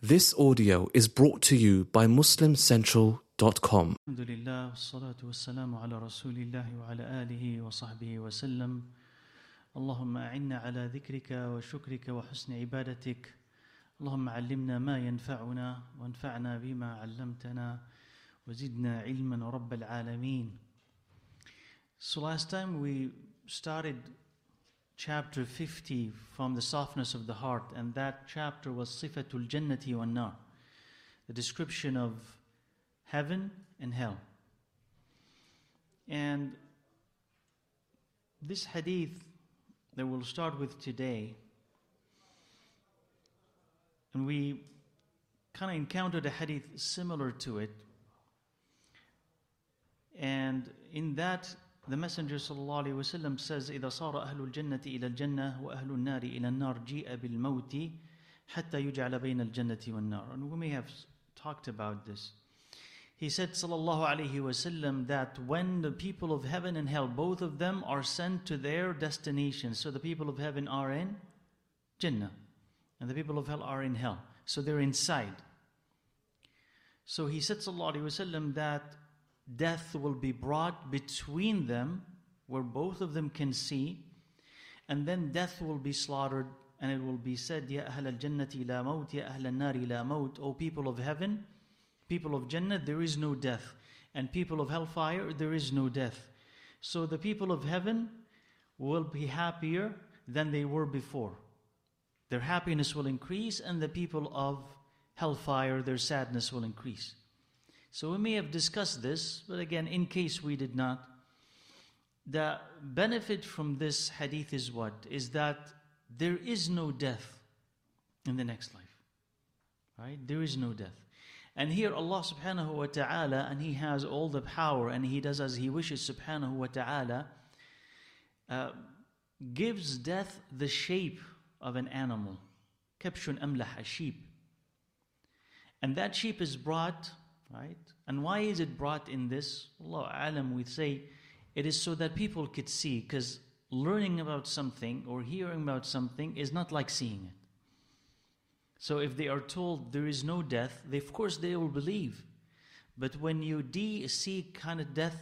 This audio is brought to you by MuslimCentral.com. الحمد لله والصلاة والسلام على رسول الله وعلى آله وصحبه وسلم. اللهم أعنا على ذكرك وشكرك وحسن عبادتك. اللهم علمنا ما ينفعنا وانفعنا بما علمتنا وزدنا علما رب العالمين. So last time we started chapter 50 from the softness of the heart, and that chapter was Sifatul Jannati wan Nar, the description of heaven and hell. And this hadith that we'll start with today, and we kind of encountered a hadith similar to it, and in that the Messenger sallallahu alaihi wasallam says, إذا صار أهل الجنة إلى الجنة وأهل النار إلى النار جيء بالموت حتى يجعل بين الجنة والنار. And we may have talked about this. He said sallallahu alaihi wasallam that when the people of heaven and hell, both of them are sent to their destinations. So the people of heaven are in Jannah and the people of hell are in hell. So they're inside. So he said sallallahu alaihi wasallam that death will be brought between them where both of them can see, and then death will be slaughtered, and it will be said, Ya ahl al-jannati la maut, ya ahl al-nari la maut. O people of heaven, people of Jannah, there is no death, and people of hellfire, there is no death. So the people of heaven will be happier than they were before. Their happiness will increase, and the people of hellfire, their sadness will increase. So we may have discussed this, but again, in case we did not, the benefit from this hadith is what? Is that there is no death in the next life. Right? There is no death. And here Allah subhanahu wa ta'ala, and He has all the power, and He does as He wishes subhanahu wa ta'ala, gives death the shape of an animal. Kabshun amlah, a sheep. And that sheep is brought, right? And why is it brought in this? Allahu alam, we say it is so that people could see, because learning about something or hearing about something is not like seeing it. So if they are told there is no death, of course they will believe. But when you see kind of death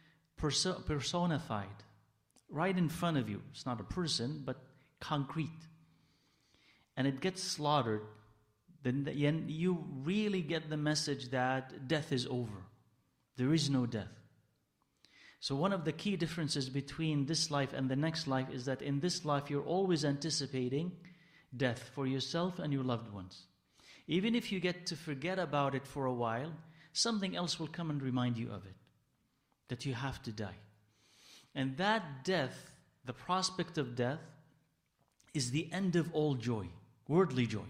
personified right in front of you, it's not a person but concrete, and it gets slaughtered, then you really get the message that death is over. There is no death. So one of the key differences between this life and the next life is that in this life you're always anticipating death for yourself and your loved ones. Even if you get to forget about it for a while, something else will come and remind you of it, that you have to die. And that death, the prospect of death, is the end of all joy, worldly joy.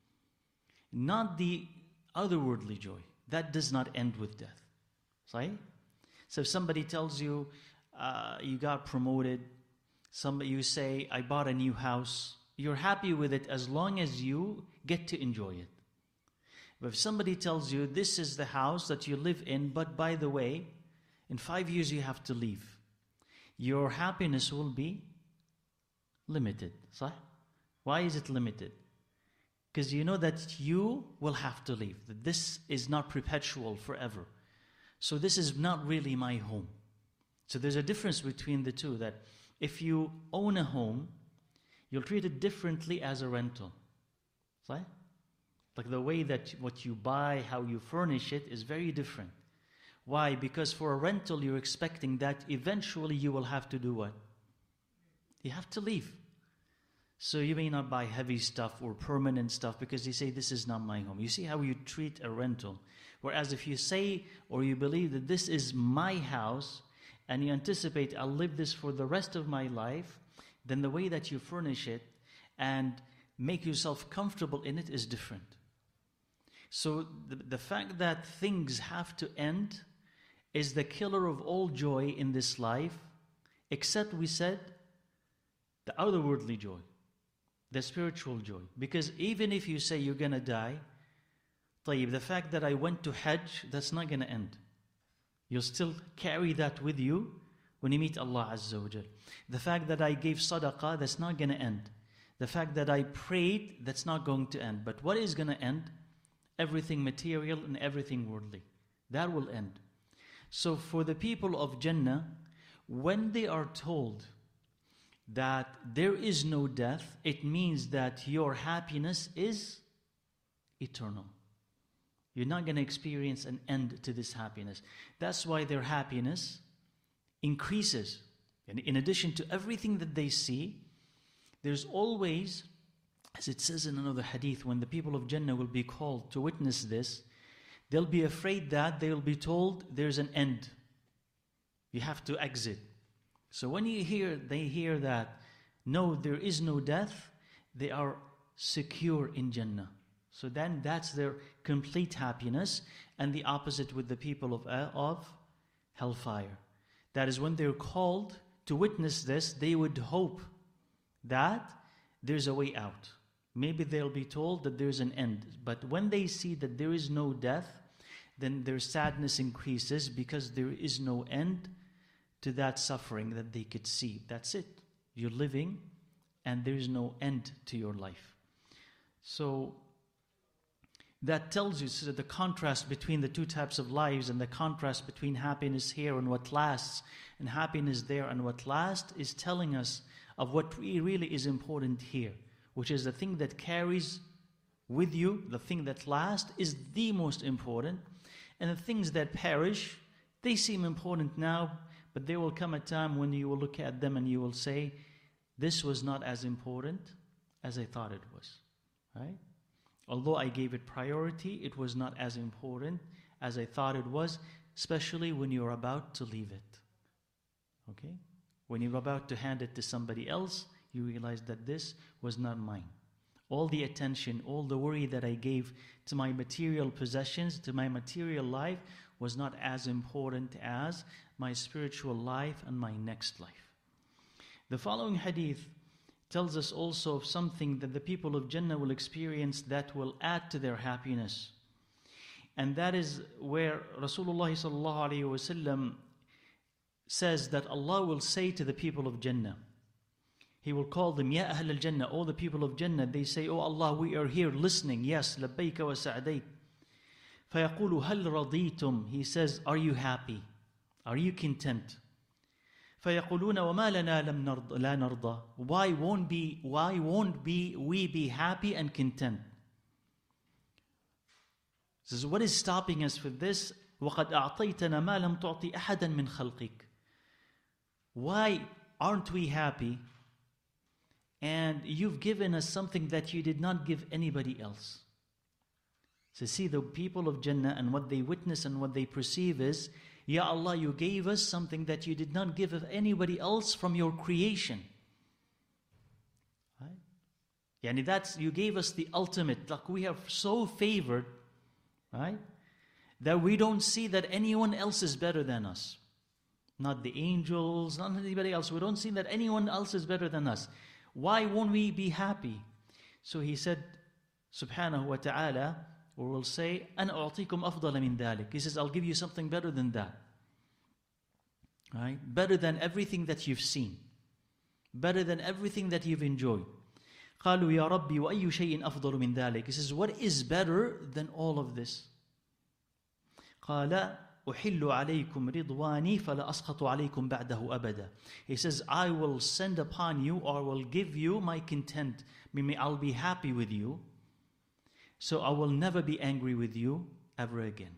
Not the otherworldly joy. That does not end with death. Right? So if somebody tells you, you got promoted, you say, I bought a new house, you're happy with it as long as you get to enjoy it. But if somebody tells you, this is the house that you live in, but by the way, in 5 years you have to leave, your happiness will be limited. Right? Why is it limited? Because you know that you will have to leave. That this is not perpetual forever. So this is not really my home. So there's a difference between the two, that if you own a home, you'll treat it differently as a rental. Right? Like the way that what you buy, how you furnish it is very different. Why? Because for a rental you're expecting that eventually you will have to do what? You have to leave. So you may not buy heavy stuff or permanent stuff because you say, this is not my home. You see how you treat a rental. Whereas if you say or you believe that this is my house and you anticipate I'll live this for the rest of my life, then the way that you furnish it and make yourself comfortable in it is different. So the fact that things have to end is the killer of all joy in this life, except we said the otherworldly joy. The spiritual joy. Because even if you say you're going to die, the fact that I went to Hajj, that's not going to end. You'll still carry that with you when you meet Allah Azza wa Jal. The fact that I gave sadaqah, that's not going to end. The fact that I prayed, that's not going to end. But what is going to end everything material and everything worldly. That will end. So for the people of Jannah, when they are told that there is no death, it means that your happiness is eternal. You're not going to experience an end to this happiness. That's why their happiness increases. And in addition to everything that they see, there's always, as it says in another hadith, when the people of Jannah will be called to witness this, they'll be afraid that they'll be told there's an end. You have to exit. So when they hear that, no, there is no death, they are secure in Jannah. So then that's their complete happiness, and the opposite with the people of hellfire. That is, when they're called to witness this, they would hope that there's a way out. Maybe they'll be told that there's an end. But when they see that there is no death, then their sadness increases because there is no end to that suffering that they could see. That's it. You're living and there is no end to your life. So that tells you the contrast between the two types of lives, and the contrast between happiness here and what lasts and happiness there and what lasts, is telling us of what really is important here, which is the thing that carries with you, the thing that lasts is the most important, and the things that perish, they seem important now, but there will come a time when you will look at them and you will say, this was not as important as I thought it was, right? Although I gave it priority, it was not as important as I thought it was, especially when you're about to leave it. Okay? When you're about to hand it to somebody else, you realize that this was not mine. All the attention, all the worry that I gave to my material possessions, to my material life, was not as important as my spiritual life and my next life. The following hadith tells us also of something that the people of Jannah will experience that will add to their happiness. And that is where Rasulullah sallallahu alayhi wa sallam says that Allah will say to the people of Jannah, He will call them, Ya Ahl al-Jannah, all the people of Jannah. They say, Oh Allah, we are here listening. Yes, labbayka wa sa'adayk. فَيَقُولُ هَلْ رَضِيتُمْ. He says, are you happy? Are you content? فَيَقُولُونَ وَمَا لَنَا لَا نَرْضَى. Why won't we be happy and content? He says, what is stopping us for this? وَقَدْ أَعْطَيْتَنَا مَا لَمْ تُعْطِ أَحَدًا مِنْ خَلْقِكَ. Why aren't we happy? And you've given us something that you did not give anybody else. So see, the people of Jannah and what they witness and what they perceive is, Ya Allah, you gave us something that you did not give anybody else from your creation. Right? Yani you gave us the ultimate. Like we are so favored, right, that we don't see that anyone else is better than us. Not the angels, not anybody else. We don't see that anyone else is better than us. Why won't we be happy? So he said, subhanahu wa ta'ala, or will say, أَنَا أُعْطِيكُمْ أَفْضَلَ مِنْ ذَلِكَ. He says, I'll give you something better than that. Right? Better than everything that you've seen. Better than everything that you've enjoyed. قَالُوا يَا رَبِّي وَأَيُّ شَيْءٍ أَفْضَلُ مِنْ ذَلِكَ. He says, what is better than all of this? قَالَ أُحِلُّ عَلَيْكُمْ رِضْوَانِي فَلَا أَسْخَطُ عَلَيْكُمْ بَعْدَهُ أَبَدًا. He says, I will send upon you, or will give you my content. Meaning, I'll be happy with you. So I will never be angry with you ever again.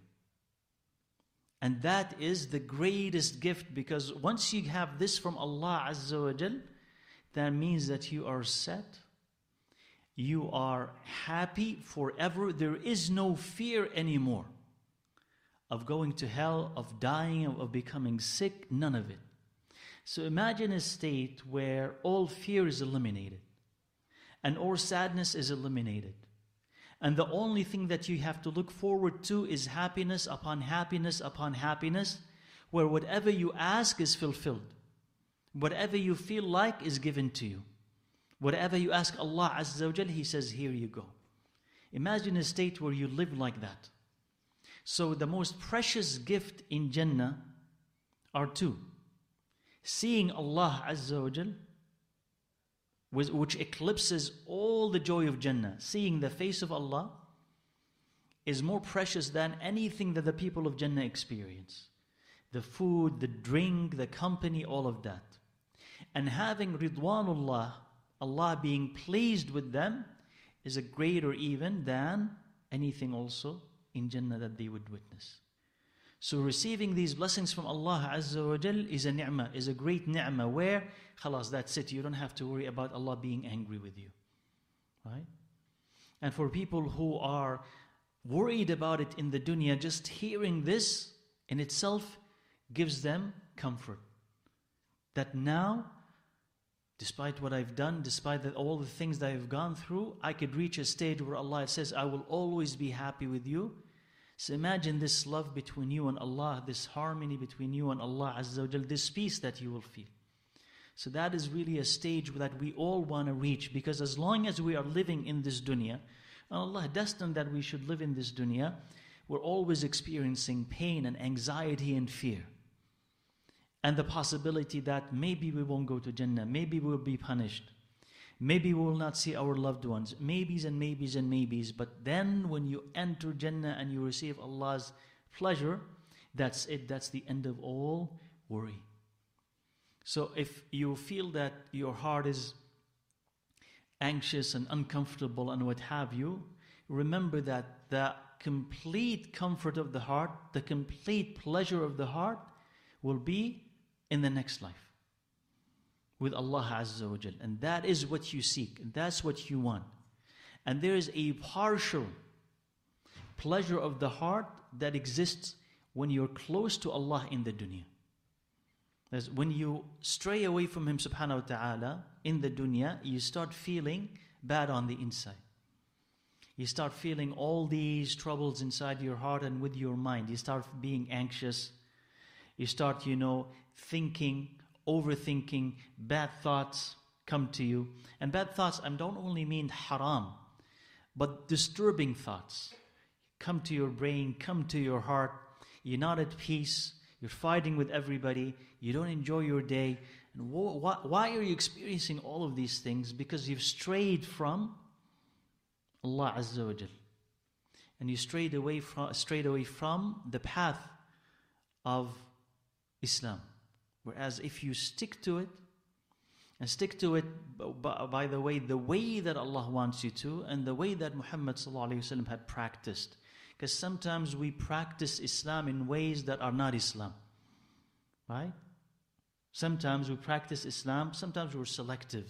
And that is the greatest gift, because once you have this from Allah Azza wa Jal, that means that you are set. You are happy forever. There is no fear anymore of going to hell, of dying, of becoming sick, none of it. So imagine a state where all fear is eliminated and all sadness is eliminated. And the only thing that you have to look forward to is happiness upon happiness upon happiness, where whatever you ask is fulfilled. Whatever you feel like is given to you. Whatever you ask Allah Azza wa Jal, He says, here you go. Imagine a state where you live like that. So the most precious gift in Jannah are two. Seeing Allah Azza wa Jal, which eclipses all the joy of Jannah. Seeing the face of Allah is more precious than anything that the people of Jannah experience. The food, the drink, the company, all of that. And having Ridwanullah, Allah being pleased with them, is a greater even than anything also in Jannah that they would witness. So receiving these blessings from Allah Azza wa Jal is a ni'mah, is a great ni'mah where, khalas, that's it. You don't have to worry about Allah being angry with you. Right? And for people who are worried about it in the dunya, just hearing this in itself gives them comfort. That now, despite what I've done, despite all the things that I've gone through, I could reach a stage where Allah says, I will always be happy with you. So imagine this love between you and Allah, this harmony between you and Allah Azza wa Jal, this peace that you will feel. So that is really a stage that we all want to reach, because as long as we are living in this dunya, and Allah destined that we should live in this dunya, we're always experiencing pain and anxiety and fear. And the possibility that maybe we won't go to Jannah, maybe we'll be punished, maybe we will not see our loved ones, maybes and maybes and maybes. But then when you enter Jannah and you receive Allah's pleasure, that's it, that's the end of all worry. So if you feel that your heart is anxious and uncomfortable and what have you, remember that the complete comfort of the heart, the complete pleasure of the heart will be in the next life with Allah Azza wa Jal. And that is what you seek, and that's what you want. And there is a partial pleasure of the heart that exists when you're close to Allah in the dunya. That's when you stray away from Him subhanahu wa ta'ala in the dunya, you start feeling bad on the inside. You start feeling all these troubles inside your heart and with your mind. You start being anxious. You start, thinking, overthinking, bad thoughts come to you. And bad thoughts, I don't only mean haram, but disturbing thoughts come to your brain, come to your heart. You're not at peace. You're fighting with everybody. You don't enjoy your day. And why are you experiencing all of these things? Because you've strayed from Allah Azza wa Jal. And you strayed away from the path of Islam. Whereas if you stick to it, and stick to it, by the way that Allah wants you to, and the way that Muhammad ﷺ had practiced. Because sometimes we practice Islam in ways that are not Islam. Right? Sometimes we practice Islam, sometimes we're selective.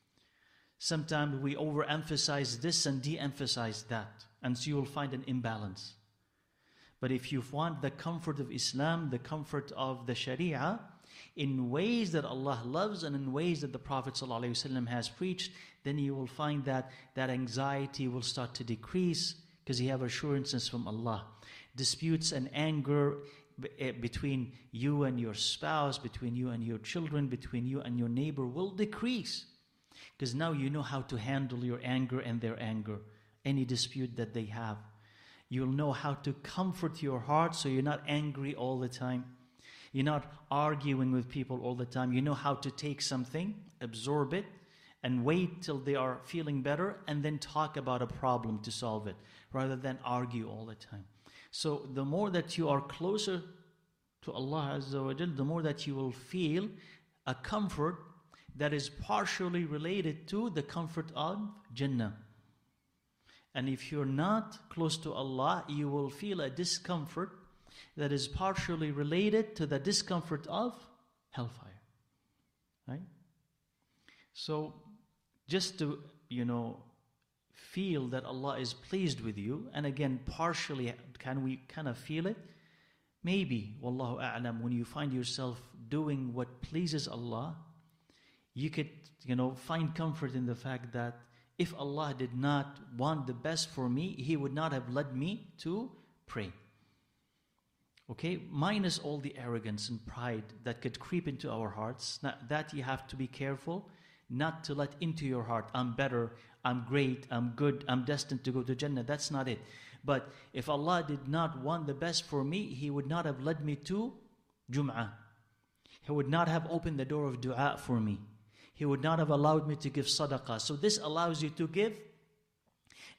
Sometimes we overemphasize this and de-emphasize that. And so you will find an imbalance. But if you want the comfort of Islam, the comfort of the Sharia, in ways that Allah loves and in ways that the Prophet ﷺ has preached, then you will find that anxiety will start to decrease because you have assurances from Allah. Disputes and anger between you and your spouse, between you and your children, between you and your neighbor will decrease. Because now you know how to handle your anger and their anger, any dispute that they have. You'll know how to comfort your heart so you're not angry all the time. You're not arguing with people all the time. You know how to take something, absorb it, and wait till they are feeling better, and then talk about a problem to solve it, rather than argue all the time. So the more that you are closer to Allah Azza wa Jal, the more that you will feel a comfort that is partially related to the comfort of Jannah. And if you're not close to Allah, you will feel a discomfort that is partially related to the discomfort of hellfire. Right? So, just to, feel that Allah is pleased with you, and again, partially, can we kind of feel it? Maybe, wallahu a'lam, when you find yourself doing what pleases Allah, you could, find comfort in the fact that if Allah did not want the best for me, He would not have led me to pray. Okay? Minus all the arrogance and pride that could creep into our hearts. That you have to be careful not to let into your heart, I'm better, I'm great, I'm good, I'm destined to go to Jannah. That's not it. But if Allah did not want the best for me, He would not have led me to Jum'ah. He would not have opened the door of dua for me. He would not have allowed me to give sadaqah. So this allows you to give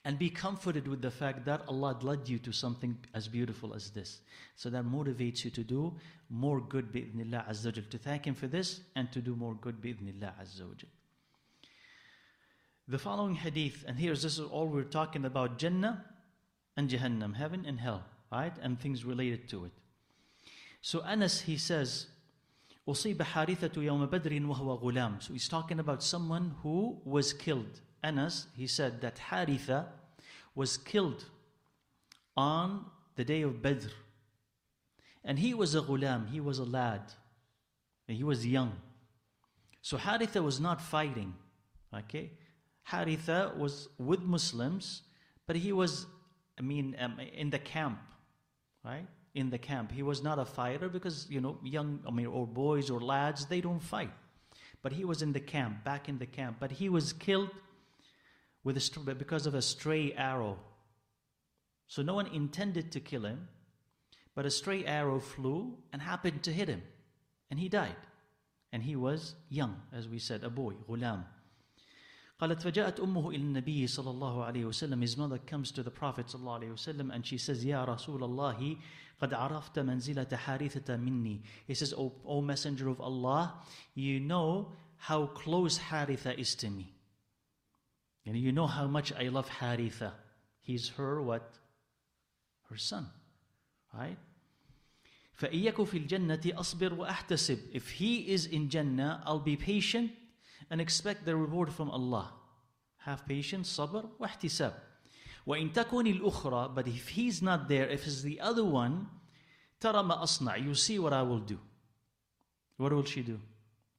And be comforted with the fact that Allah led you to something as beautiful as this. So that motivates you to do more good bi'idhnillah azza wa jal, to thank Him for this and to do more good bi'idhnillah azza wa jal. The following hadith, and this is all we're talking about, Jannah and Jahannam, heaven and hell, right? And things related to it. So Anas, he says, أصيب حارثة يوم بدر وهو غلام. So he's talking about someone who was killed. Anas, he said that Haritha was killed on the day of Badr. And he was a ghulam, he was a lad. And he was young. So Haritha was not fighting. Okay? Haritha was with Muslims, but he was, in the camp. Right? In the camp. He was not a fighter because, young, or boys or lads, they don't fight. But he was in the camp, back in the camp. But he was killed because of a stray arrow. So no one intended to kill him, but a stray arrow flew and happened to hit him. And he died. And he was young, as we said, a boy, ghulam. قالت فجاءت أمه إلى النبي صلى الله عليه وسلم. His mother comes to the Prophet صلى الله عليه وسلم and she says, يا رسول الله قد عرفت منزلة حارثة مني. He says, O Messenger of Allah, you know how close Haritha is to me. And you know how much I love Haritha. He's her what? Her son. Right? فَإِيَّكُ فِي الْجَنَّةِ أَصْبِرْ وَأَحْتَسِبْ. If he is in Jannah, I'll be patient and expect the reward from Allah. Have patience, sabr, واحتساب. وَإِن تَكُنِ الْأُخْرى. But if he's not there, if it's the other one, تَرَى مَا أَصْنَعْ. You see what I will do. What will she do?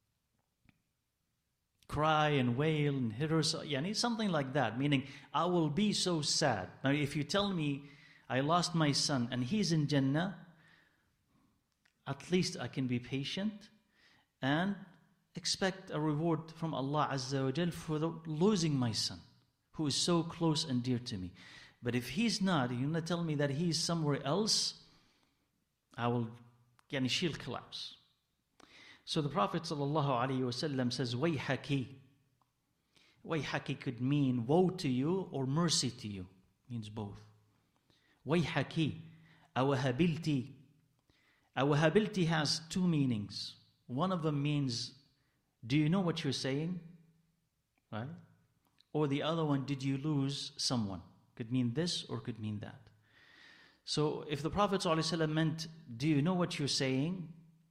Cry and wail and hit her, something like that, meaning I will be so sad. Now if you tell me I lost my son and he's in Jannah, at least I can be patient and expect a reward from Allah Azza wa Jal for losing my son, who is so close and dear to me. But if he's not, you're going to tell me that he's somewhere else, she'll collapse. So the Prophet ﷺ says, Wayhaki. Wayhaki could mean woe to you or mercy to you. Means both. Wayhaki. Awahabilti. Awahabilti has two meanings. One of them means, do you know what you're saying? Right? Or the other one, did you lose someone? Could mean this or could mean that. So if the Prophet ﷺ meant, do you know what you're saying?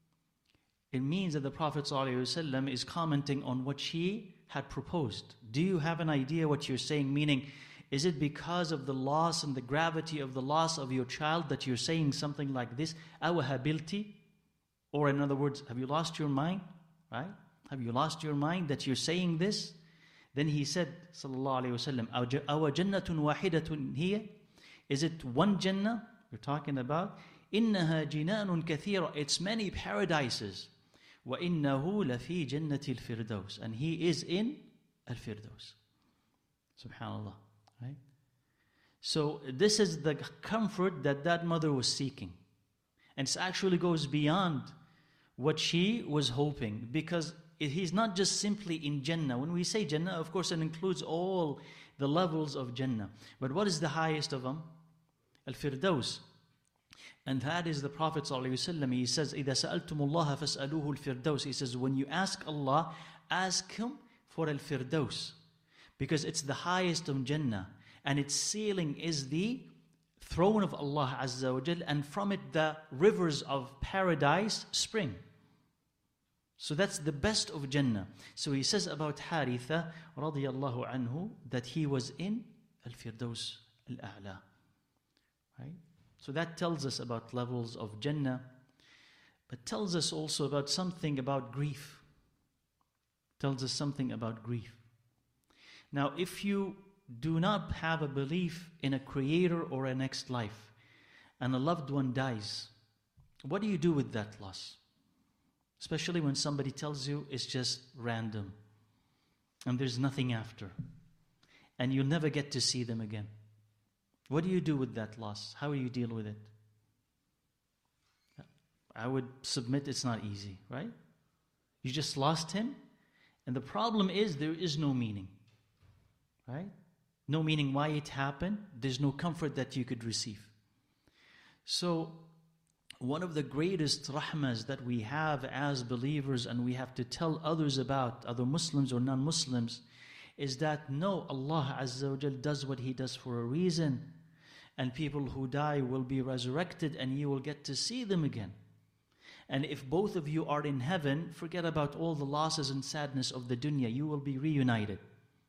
It means that the Prophet ﷺ is commenting on what she had proposed. Do you have an idea what you're saying? Meaning, is it because of the loss and the gravity of the loss of your child that you're saying something like this? Awahabilti? Or in other words, have you lost your mind? Right? Have you lost your mind that you're saying this? Then he said, sallallahu alayhi wasallam, Awa jannatun wahidatun hiya? Is it one Jannah we're talking about? Innaha jinanun kathira. It's many paradises. وَإِنَّهُ لَفِي جَنَّةِ الْفِرْدَوْسِ. And he is in Al-Firdaus. Subhanallah. Right? So this is the comfort that mother was seeking. And it actually goes beyond what she was hoping. Because he's not just simply in Jannah. When we say Jannah, of course it includes all the levels of Jannah. But what is the highest of them? Al-Firdaus. And that is the Prophet ﷺ. He says, إِذَا سَأَلْتُمُ اللَّهَ فَاسْأَلُوهُ الْفِرْدَوْسِ. He says, when you ask Allah, ask Him for Al-Firdaus. Because it's the highest of Jannah. And its ceiling is the throne of Allah Azza wa Jal. And from it the rivers of paradise spring. So that's the best of Jannah. So he says about Haritha radiyallahu anhu that he was in Al-Firdaus Al-A'la. Right? So that tells us about levels of Jannah, but tells us also about something about grief. Tells us something about grief. Now, if you do not have a belief in a creator or a next life, and a loved one dies, what do you do with that loss? Especially when somebody tells you it's just random, and there's nothing after, and you'll never get to see them again. What do you do with that loss? How do you deal with it? I would submit it's not easy, right? You just lost him, and the problem is there is no meaning, right? No meaning why it happened. There's no comfort that you could receive. So, one of the greatest rahmas that we have as believers, and we have to tell others about, other Muslims or non-Muslims, is that no, Allah Azza wa Jal does what He does for a reason. And people who die will be resurrected and you will get to see them again. And if both of you are in heaven, forget about all the losses and sadness of the dunya. You will be reunited.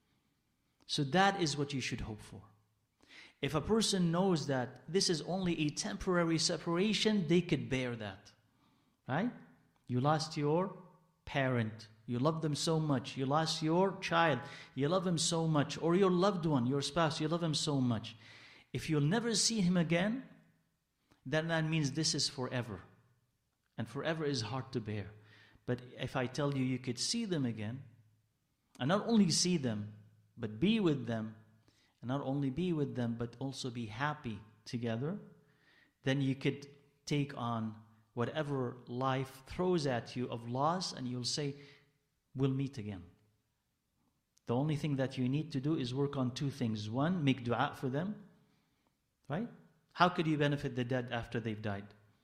So that is what you should hope for. If a person knows that this is only a temporary separation, they could bear that. Right? You lost your parent. You love them so much. You lost your child. You love him so much. Or your loved one, your spouse, you love him so much. If you'll never see him again, then that means this is forever. And forever is hard to bear. But if I tell you you could see them again, and not only see them, but be with them, and not only be with them, but also be happy together, then you could take on whatever life throws at you of loss, and you'll say, we'll meet again. The only thing that you need to do is work on two things. One, make dua for them. Right? How could you benefit the dead after they've died?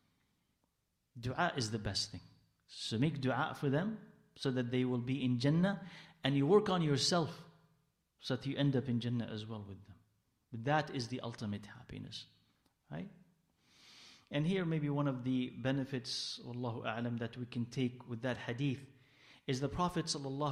Dua is the best thing. So make dua for them so that they will be in Jannah, and you work on yourself so that you end up in Jannah as well with them. But that is the ultimate happiness. Right? And here maybe one of the benefits, Wallahu a'lam, that we can take with that hadith is the Prophet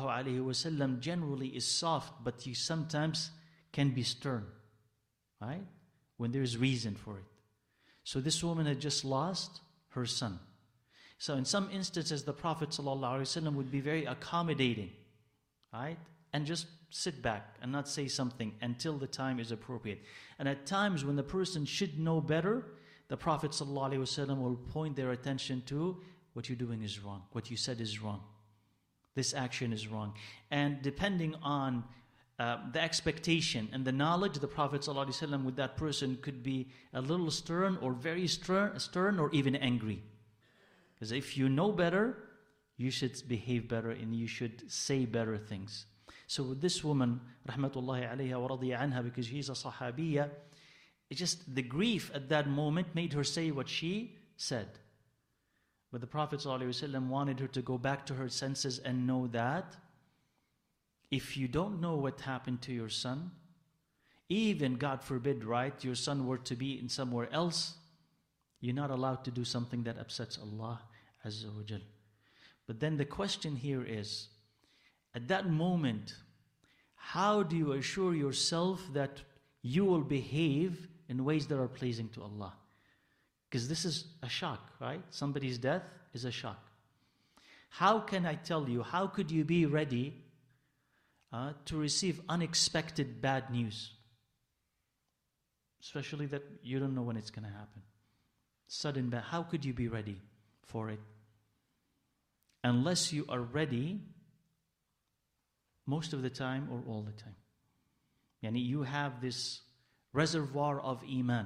ﷺ generally is soft, but he sometimes can be stern. Right? When there's reason for it. So this woman had just lost her son. So in some instances, the Prophet ﷺ would be very accommodating, right? And just sit back and not say something until the time is appropriate. And at times when the person should know better, the Prophet ﷺ will point their attention to what you're doing is wrong, what you said is wrong, this action is wrong. And depending on the expectation and the knowledge, the Prophet ﷺ with that person could be a little stern or very stern or even angry. Because if you know better, you should behave better and you should say better things. So with this woman, rahmatullahi alayha wa radiya anha, because she's a sahabiya, it just the grief at that moment made her say what she said. But the Prophet ﷺ wanted her to go back to her senses and know that if you don't know what happened to your son, even, God forbid, right, your son were to be in somewhere else, you're not allowed to do something that upsets Allah Azza wa Jal. But then the question here is, at that moment, how do you assure yourself that you will behave in ways that are pleasing to Allah? Because this is a shock, right? Somebody's death is a shock. How can I tell you, how could you be ready to receive unexpected bad news? Especially that you don't know when it's going to happen. Sudden bad. How could you be ready for it? Unless you are ready most of the time or all the time. Yani you have this reservoir of iman.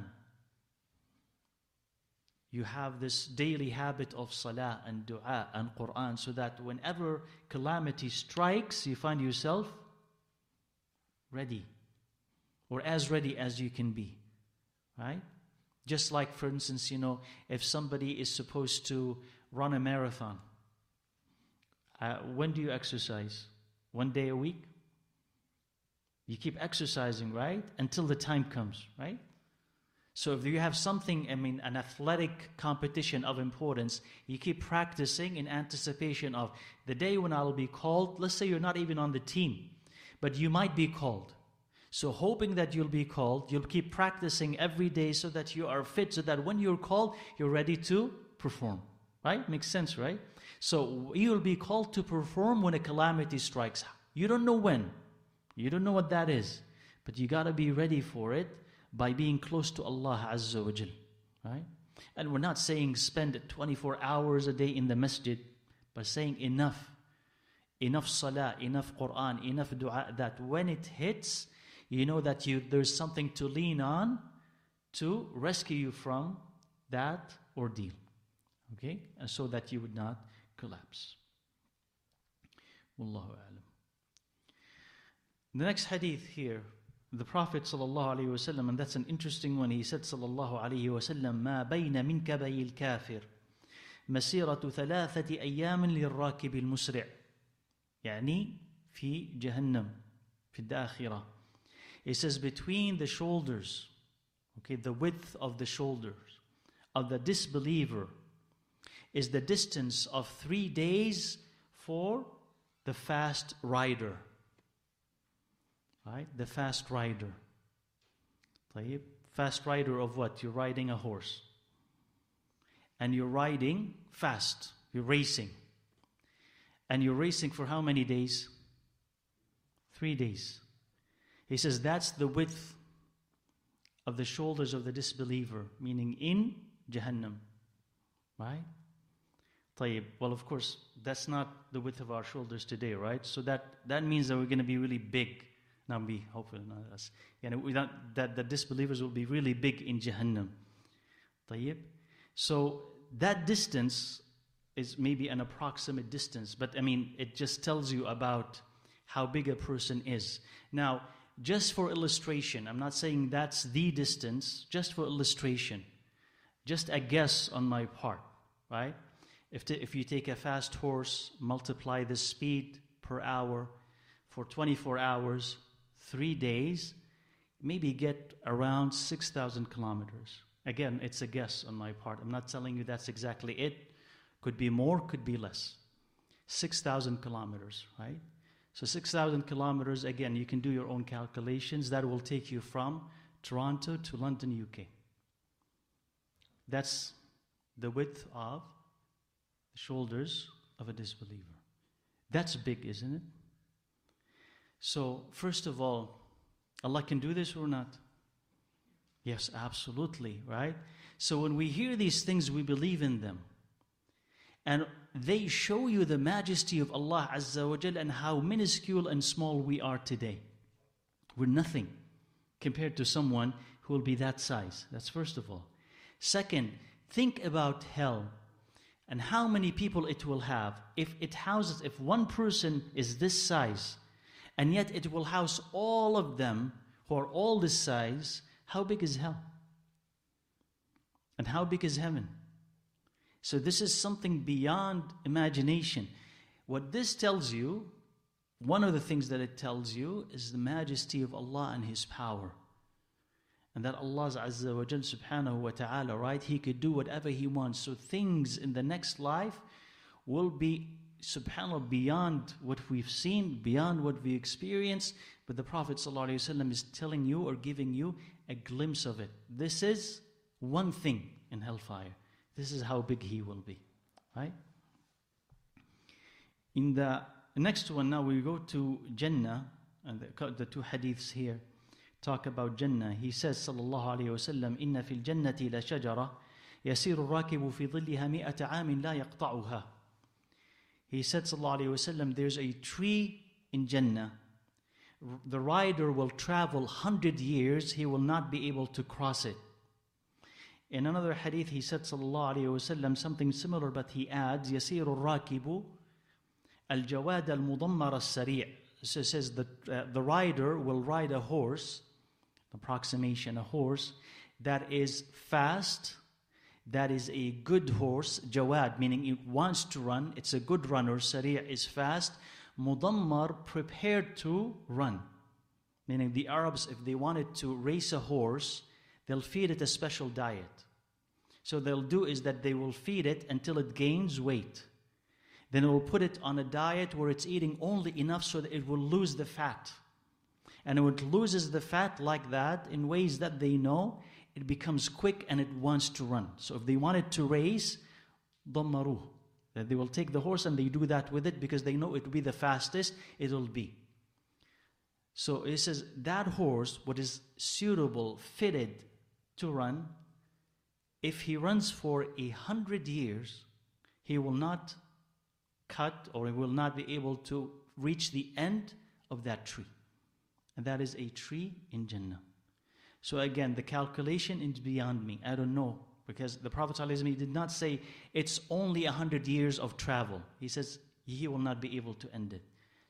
You have this daily habit of salah and dua and Quran, so that whenever calamity strikes, you find yourself ready, or as ready as you can be, right? Just like, for instance, if somebody is supposed to run a marathon, when do you exercise? 1 day a week? You keep exercising, right? Until the time comes, right? So if you have something, an athletic competition of importance, you keep practicing in anticipation of the day when I'll be called. Let's say you're not even on the team, but you might be called. So hoping that you'll be called, you'll keep practicing every day so that you are fit, so that when you're called, you're ready to perform. Right? Makes sense, right? So you'll be called to perform when a calamity strikes. You don't know when. You don't know what that is. But you got to be ready for it by being close to Allah Azza wa Jal. Right? And we're not saying spend 24 hours a day in the masjid, but saying enough salah, enough Quran, enough dua, that when it hits, you know that there's something to lean on to rescue you from that ordeal. Okay? And so that you would not collapse. Wallahu a'lam. The next hadith here the Prophet ﷺ, and that's an interesting one, he said ﷺ, مَا بَيْنَ مِنْكَبَيِ الْكَافِرِ مسيرة ثلاثة أيام للراكب المسرع يعني في جهنم في الآخرة. It says between the shoulders, okay, the width of the shoulders of the disbeliever is the distance of 3 days for the fast rider. Right? The fast rider. طيب. Fast rider of what? You're riding a horse. And you're riding fast. You're racing. And you're racing for how many days? 3 days. He says that's the width of the shoulders of the disbeliever, meaning in Jahannam. Right? طيب. Well, of course, that's not the width of our shoulders today, right? So that means that we're going to be really big. Not me, hopefully not us. That the disbelievers will be really big in Jahannam. طيب. So that distance is maybe an approximate distance, but I mean, it just tells you about how big a person is. Now, just for illustration, I'm not saying that's the distance, just for illustration, just a guess on my part, right? If you take a fast horse, multiply the speed per hour for 24 hours, 3 days, maybe get around 6,000 kilometers. Again, it's a guess on my part. I'm not telling you that's exactly it. Could be more, could be less. 6,000 kilometers, right? So 6,000 kilometers, again, you can do your own calculations. That will take you from Toronto to London, UK. That's the width of the shoulders of a disbeliever. That's big, isn't it? So, first of all, Allah can do this or not? Yes, absolutely, right? So when we hear these things, we believe in them. And they show you the majesty of Allah Azza wa Jal and how minuscule and small we are today. We're nothing compared to someone who will be that size. That's first of all. Second, think about hell and how many people it will have. If one person is this size, and yet it will house all of them who are all this size, how big is hell? And how big is heaven? So this is something beyond imagination. What this tells you, one of the things that it tells you is the majesty of Allah and His power. And that Allah Azza wa Jal subhanahu wa ta'ala, right, He could do whatever He wants. So things in the next life will be, subhanAllah, beyond what we've seen, beyond what we experienced. But the Prophet ﷺ is telling you or giving you a glimpse of it. This is one thing in hellfire. This is how big He will be. Right? In the next one now we go to Jannah, and the two hadiths here talk about Jannah. He says, sallallahu alayhi wa sallam, إِنَّ فِي الْجَنَّةِ لَشَجَرَةً يَسِيرُ الرَّاكِبُ فِي ظِلِّهَا مِئَةَ عَامٍ لَا يَقْطَعُهَا. He said, sallallahu alayhi wa sallam, there's a tree in Jannah. The rider will travel 100 years, he will not be able to cross it. In another hadith, he said, sallallahu alayhi wa sallam, something similar, but he adds, يَسِيرُ الرَّاكِبُ الْجَوَادَ الْمُضَمَّرَ السَّرِيعِ. So it says that the rider will ride a horse, approximation, a horse that is fast, that is a good horse, jawad, meaning it wants to run, it's a good runner, sari' is fast, mudammar, prepared to run. Meaning the Arabs, if they wanted to race a horse, they'll feed it a special diet. So they'll do is that they will feed it until it gains weight. Then it will put it on a diet where it's eating only enough so that it will lose the fat. And when it loses the fat like that, in ways that they know, it becomes quick and it wants to run. So if they want it to race, ضَمَّرُوهُ, that they will take the horse and they do that with it because they know it will be the fastest it will be. So it says that horse, what is suitable, fitted to run, if he runs for 100 years, he will not cut or he will not be able to reach the end of that tree. And that is a tree in Jannah. So again, the calculation is beyond me. I don't know. Because the Prophet ﷺ did not say it's only 100 years of travel. He says he will not be able to end it.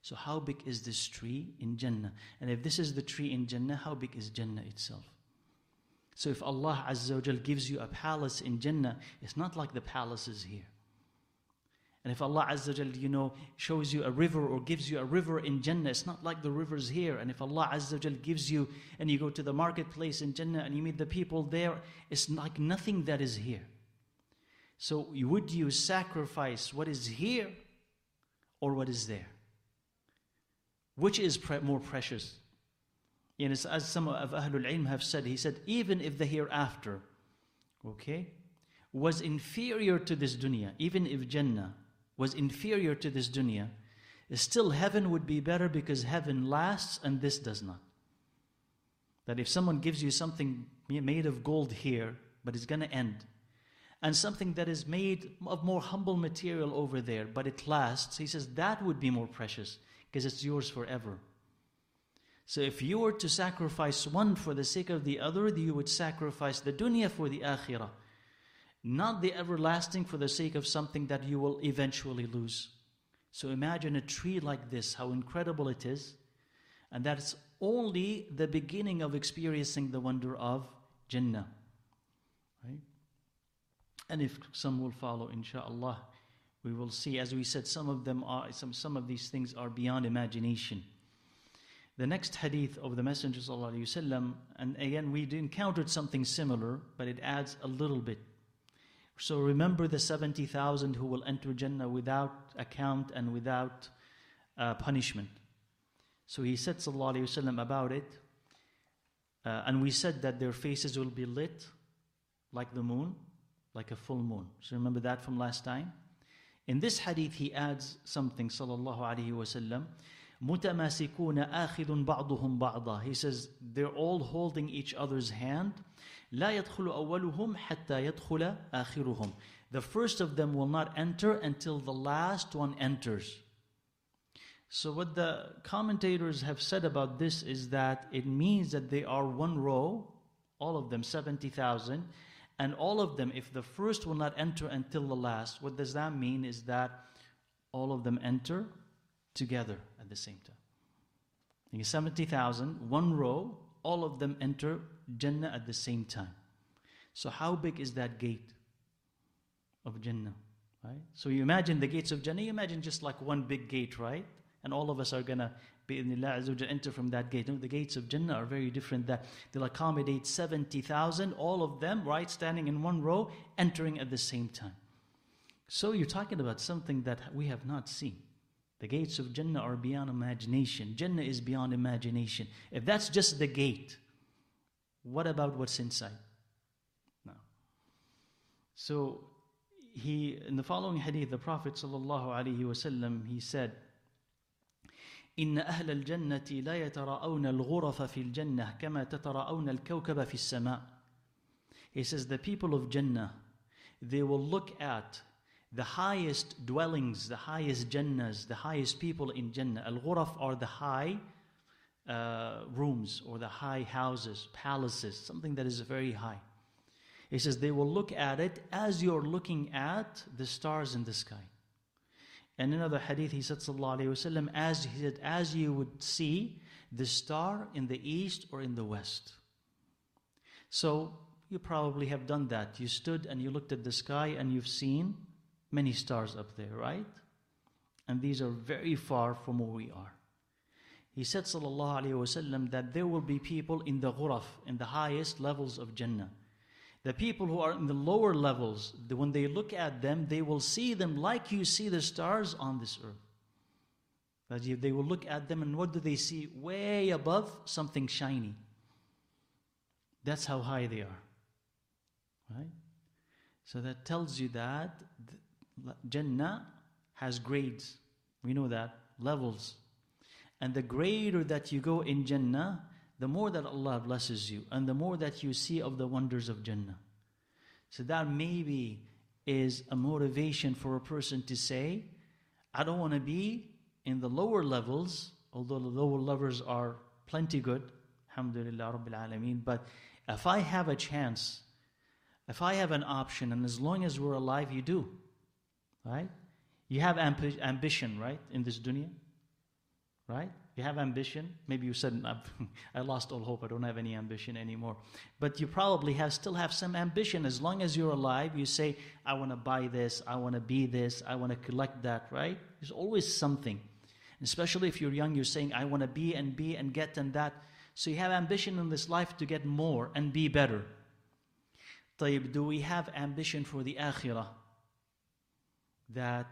So how big is this tree in Jannah? And if this is the tree in Jannah, how big is Jannah itself? So if Allah Azza wa Jal gives you a palace in Jannah, it's not like the palaces here. And if Allah Azza wa Jal, shows you a river or gives you a river in Jannah, it's not like the rivers here. And if Allah Azza wa Jal gives you, and you go to the marketplace in Jannah and you meet the people there, it's like nothing that is here. So would you sacrifice what is here or what is there? Which is more precious? As some of Ahlul Ilm have said, he said, even if the hereafter, was inferior to this dunya, even if Jannah was inferior to this dunya, still heaven would be better because heaven lasts and this does not. That if someone gives you something made of gold here, but it's going to end, and something that is made of more humble material over there, but it lasts, he says that would be more precious because it's yours forever. So if you were to sacrifice one for the sake of the other, you would sacrifice the dunya for the akhirah, not the everlasting for the sake of something that you will eventually lose. So imagine a tree like this, how incredible it is. And that's only the beginning of experiencing the wonder of Jannah. Right? And if some will follow, inshaAllah, we will see. As we said, some of these things are beyond imagination. The next hadith of the Messenger ﷺ, and again we encountered something similar, but it adds a little bit. So remember the 70,000 who will enter Jannah without account and without punishment. So he said ﷺ about it, and we said that their faces will be lit like the moon, like a full moon. So remember that from last time? In this hadith he adds something, sallallahu alaihi wasallam, متماسكون آخذ بعضهم بعضا. He says they're all holding each other's hand. لا يدخل أولهم حتى يدخل آخرهم. The first of them will not enter until the last one enters. So what the commentators have said about this is that it means that they are one row, all of them 70,000, and all of them, if the first will not enter until the last, what does that mean is that all of them enter together at the same time. 70,000, one row, all of them enter Jannah at the same time. So how big is that gate of Jannah? Right? So you imagine the gates of Jannah, you imagine just like one big gate, right? And all of us are going to enter from that gate. No, the gates of Jannah are very different. That they'll accommodate 70,000, all of them, right, standing in one row, entering at the same time. So you're talking about something that we have not seen. The gates of Jannah are beyond imagination. Jannah is beyond imagination. If that's just the gate, what about what's inside? No. So in the following hadith, the Prophet ﷺ, he said, إن أهل الجنة لا يتراءون الغرف في الجنة كما تتراءون الكوكب في السماء. He says the people of Jannah, they will look at the highest dwellings, the highest Jannahs, the highest people in Jannah. Al-Ghuraf are the high rooms or the high houses, palaces, something that is very high. He says they will look at it as you're looking at the stars in the sky. And in another hadith he said sallallahu alayhi wasallam, as you would see the star in the east or in the west. So you probably have done that. You stood and you looked at the sky and you've seen many stars up there, right? And these are very far from where we are. He said sallallahu alayhi wasallam that there will be people in the ghuraf, in the highest levels of Jannah. The people who are in the lower levels, when they look at them, they will see them like you see the stars on this earth. That they will look at them and what do they see? Way above, something shiny. That's how high they are. Right? So that tells you that Jannah has grades. We know that. Levels. And the greater that you go in Jannah, the more that Allah blesses you and the more that you see of the wonders of Jannah. So that maybe is a motivation for a person to say, I don't want to be in the lower levels, although the lower levels are plenty good, alhamdulillah rabbil alameen, but if I have a chance, if I have an option, and as long as we're alive, you do, right? You have ambition, right, in this dunya? right? You have ambition. Maybe you said, I lost all hope, I don't have any ambition anymore. But you probably still have some ambition. As long as you're alive, you say, I want to buy this, I want to be this, I want to collect that, right? There's always something. Especially if you're young, you're saying, I want to be and get and that. So you have ambition in this life to get more and be better. طيب, do we have ambition for the akhirah? That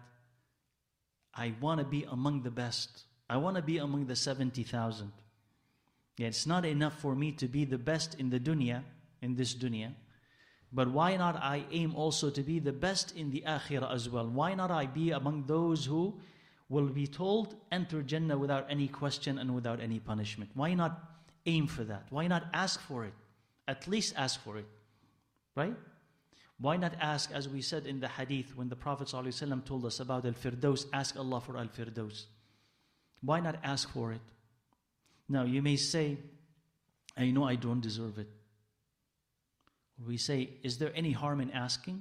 I want to be among the best. I want to be among the 70,000. Yeah, it's not enough for me to be the best in the dunya, in this dunya. But why not I aim also to be the best in the akhirah as well? Why not I be among those who will be told, enter Jannah without any question and without any punishment? Why not aim for that? Why not ask for it? At least ask for it. Right? Why not ask, as we said in the hadith, when the Prophet ﷺ told us about Al-Firdaus, ask Allah for Al-Firdaus. Why not ask for it? Now, you may say, I know I don't deserve it. We say, is there any harm in asking?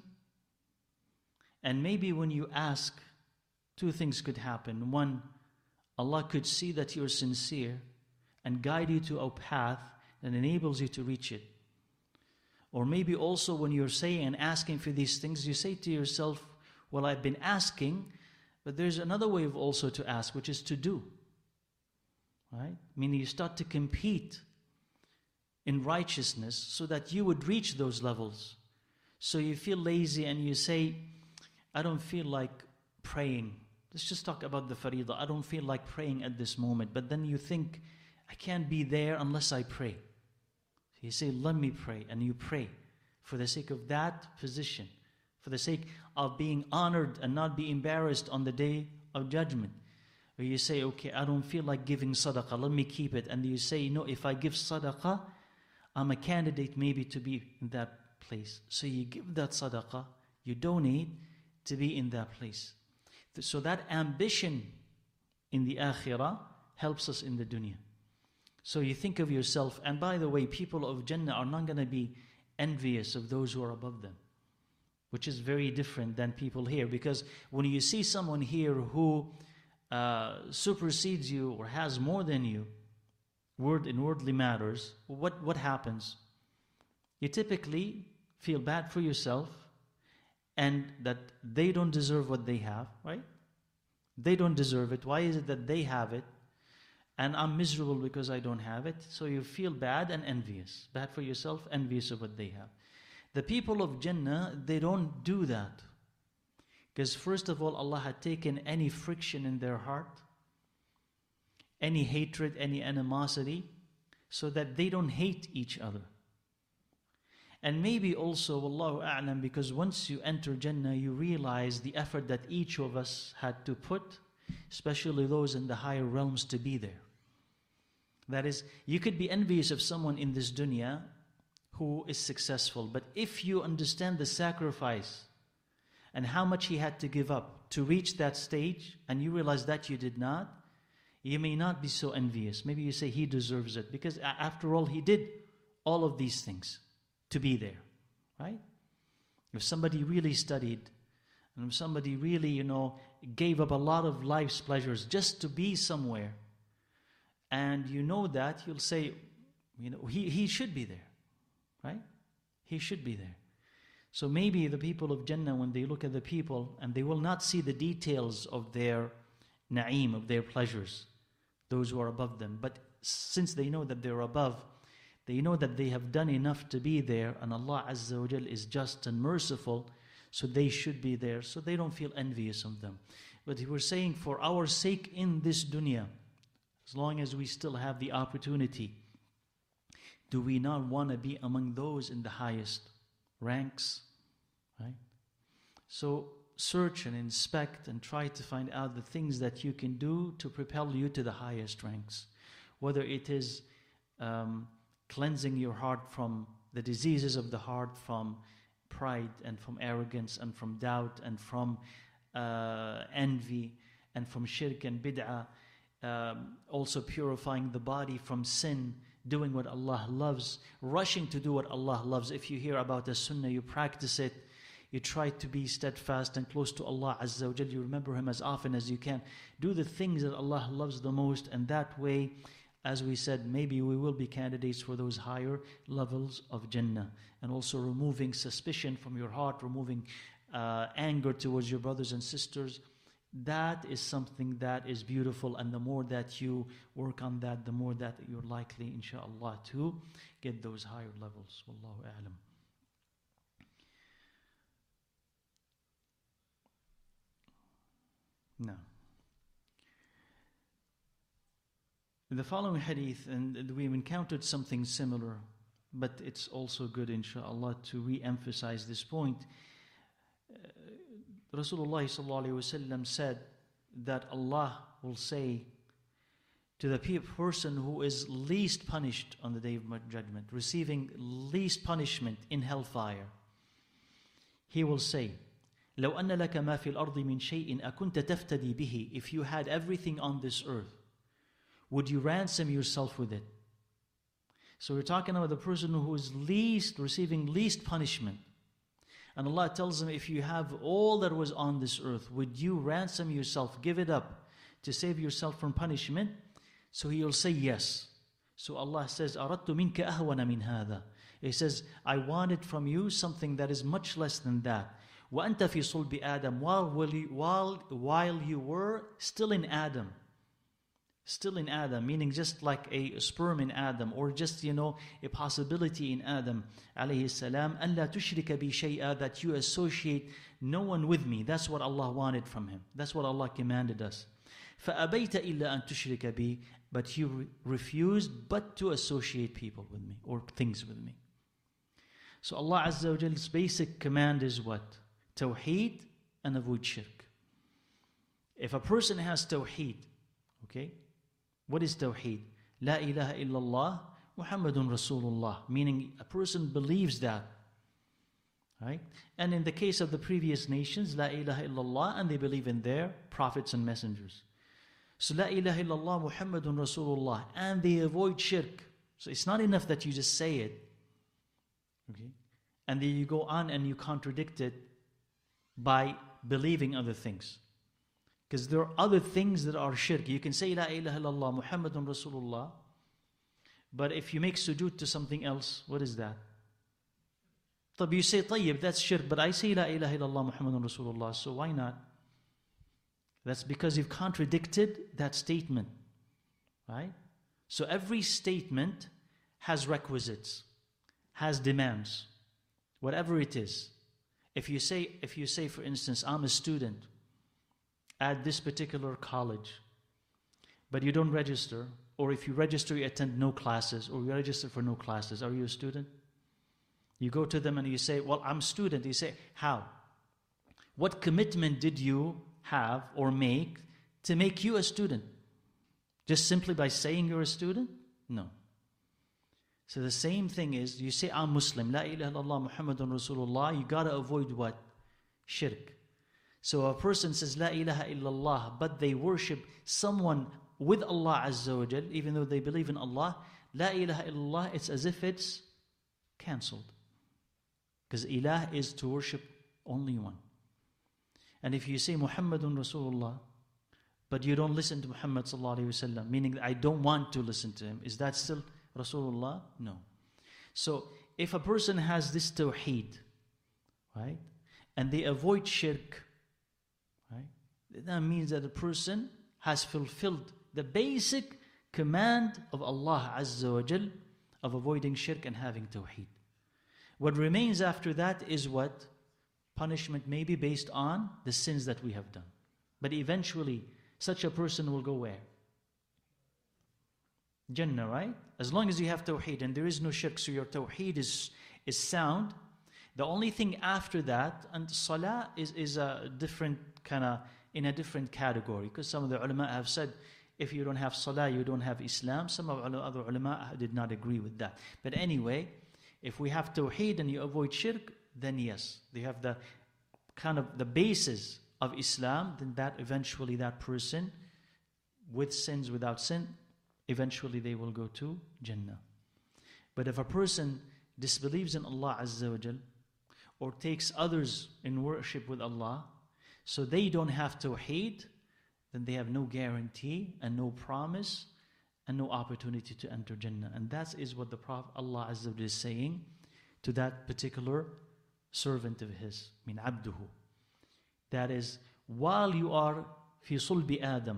And maybe when you ask, two things could happen. One, Allah could see that you're sincere and guide you to a path that enables you to reach it. Or maybe also when you're saying and asking for these things, you say to yourself, well, I've been asking, but there's another way of also to ask, which is to do. Right? Meaning you start to compete in righteousness so that you would reach those levels. So you feel lazy and you say, I don't feel like praying. Let's just talk about the faridah. I don't feel like praying at this moment. But then you think, I can't be there unless I pray. So you say, let me pray. And you pray for the sake of that position, for the sake of being honored and not be embarrassed on the day of judgment. Or you say, okay, I don't feel like giving sadaqah, let me keep it. And you say, no, if I give sadaqah, I'm a candidate maybe to be in that place. So you give that sadaqah, you donate to be in that place. So that ambition in the akhirah helps us in the dunya. So you think of yourself, and by the way, people of Jannah are not going to be envious of those who are above them, which is very different than people here. Because when you see someone here who supersedes you or has more than you in worldly matters, what happens? You typically feel bad for yourself and that they don't deserve what they have, right? They don't deserve it. Why is it that they have it and I'm miserable because I don't have it? So you feel bad and envious. Bad for yourself, envious of what they have. The people of Jannah, they don't do that. Because first of all, Allah had taken any friction in their heart, any hatred, any animosity, so that they don't hate each other. And maybe also, Wallahu A'lam, because once you enter Jannah, you realize the effort that each of us had to put, especially those in the higher realms, to be there. That is, you could be envious of someone in this dunya who is successful, but if you understand the sacrifice and how much he had to give up to reach that stage, and you realize that you did not, you may not be so envious. Maybe you say he deserves it, because after all, he did all of these things to be there, right? If somebody really studied, and if somebody really, gave up a lot of life's pleasures just to be somewhere, and you know that, you'll say, he should be there, right? He should be there. So maybe the people of Jannah, when they look at the people, and they will not see the details of their na'im, of their pleasures, those who are above them. But since they know that they're above, they know that they have done enough to be there, and Allah Azza wa Jal is just and merciful, so they should be there, so they don't feel envious of them. But we're saying, for our sake in this dunya, as long as we still have the opportunity, do we not want to be among those in the highest ranks? Right? So search and inspect and try to find out the things that you can do to propel you to the highest ranks. Whether it is cleansing your heart from the diseases of the heart, from pride and from arrogance and from doubt and from envy and from shirk and bid'ah, also purifying the body from sin, doing what Allah loves, rushing to do what Allah loves. If you hear about the sunnah, you practice it. You try to be steadfast and close to Allah Azza wa Jal. You remember Him as often as you can. Do the things that Allah loves the most, and that way, as we said, maybe we will be candidates for those higher levels of Jannah. And also removing suspicion from your heart, removing anger towards your brothers and sisters. That is something that is beautiful, and the more that you work on that, the more that you're likely, inshallah, to get those higher levels. Wallahu a'lam. Now, in the following hadith, and we've encountered something similar, but it's also good, inshallah, to re-emphasize this point. Rasulullah sallallahu alaihi wasallam said that Allah will say to the person who is least punished on the day of judgment, receiving least punishment in hellfire, He will say, لو أن لك ما في الأرض من شيء أكنت تفتدي به. If you had everything on this earth, would you ransom yourself with it? So we're talking about the person who is receiving least punishment. And Allah tells him, if you have all that was on this earth, would you ransom yourself, give it up to save yourself from punishment? So he will say yes. So Allah says, أَرَدْتُ مِنْكَ أَهْوَنَ مِنْ هَذَا. He says, I wanted from you something that is much less than that. وَأَنْتَ فِي صُلْبِ آدَمْ. While you were still in Adam. Still in Adam, meaning just like a sperm in Adam, or just, a possibility in Adam, alayhi salam, أَلَّا تُشْرِكَ بِي شَيْئًا, that you associate no one with me. That's what Allah wanted from him. That's what Allah commanded us. فَأَبَيْتَ إِلَّا أَن تُشْرِكَ بِي. But you refused but to associate people with me, or things with me. So Allah Azza wa Jal's basic command is what? Tawheed, and avoid shirk. If a person has Tawheed, okay? What is Tawheed? La ilaha illallah, Muhammadun Rasulullah. Meaning a person believes that. Right? And in the case of the previous nations, La ilaha illallah, and they believe in their prophets and messengers. So La ilaha illallah, Muhammadun Rasulullah, and they avoid shirk. So it's not enough that you just say it. Okay? And then you go on and you contradict it by believing other things. Because there are other things that are shirk. You can say La ilaha illallah Muhammadun Rasulullah, but if you make sujood to something else, what is that? You say tayyib, that's shirk, but I say La ilaha illallah Muhammadun Rasulullah, so why not? That's because you've contradicted that statement. Right? So every statement has requisites, has demands, whatever it is. If you say, for instance, I'm a student at this particular college, but you don't register, or if you register, you attend no classes, or you register for no classes, are you a student? You go to them and you say, well, I'm a student. You say, how? What commitment did you have or make to make you a student? Just simply by saying you're a student? No. So the same thing is, you say, I'm Muslim, La ilaha illallah Muhammadun Rasulullah, you got to avoid what? Shirk. So a person says, La ilaha illallah, but they worship someone with Allah Azza wa Jal, even though they believe in Allah, La ilaha illallah, it's as if it's cancelled. Because ilah is to worship only one. And if you say Muhammadun Rasulullah, but you don't listen to Muhammad sallallahu alayhi wa sallam, meaning I don't want to listen to him, is that still Rasulullah? No. So if a person has this tawheed, right, and they avoid shirk, right, that means that the person has fulfilled the basic command of Allah Azza wa Jal of avoiding shirk and having tawheed. What remains after that is what? Punishment may be based on the sins that we have done. But eventually, such a person will go where? Jannah, right? As long as you have tawheed and there is no shirk, so your tawheed is sound. The only thing after that, and salah is a different kind of, in a different category. Because some of the ulama have said, if you don't have salah, you don't have Islam. Some of the other ulama did not agree with that. But anyway, if we have tawheed and you avoid shirk, then yes, they have the kind of the basis of Islam, then that eventually that person with sins, without sin, eventually they will go to Jannah. But if a person disbelieves in Allah Azza wa Jal, or takes others in worship with Allah, so they don't have tawheed, then they have no guarantee and no promise and no opportunity to enter Jannah. And that is what the Prophet Allah Azza wa Jalla is saying to that particular servant of his, min abduhu. That is, while you are fi sulbi Adam,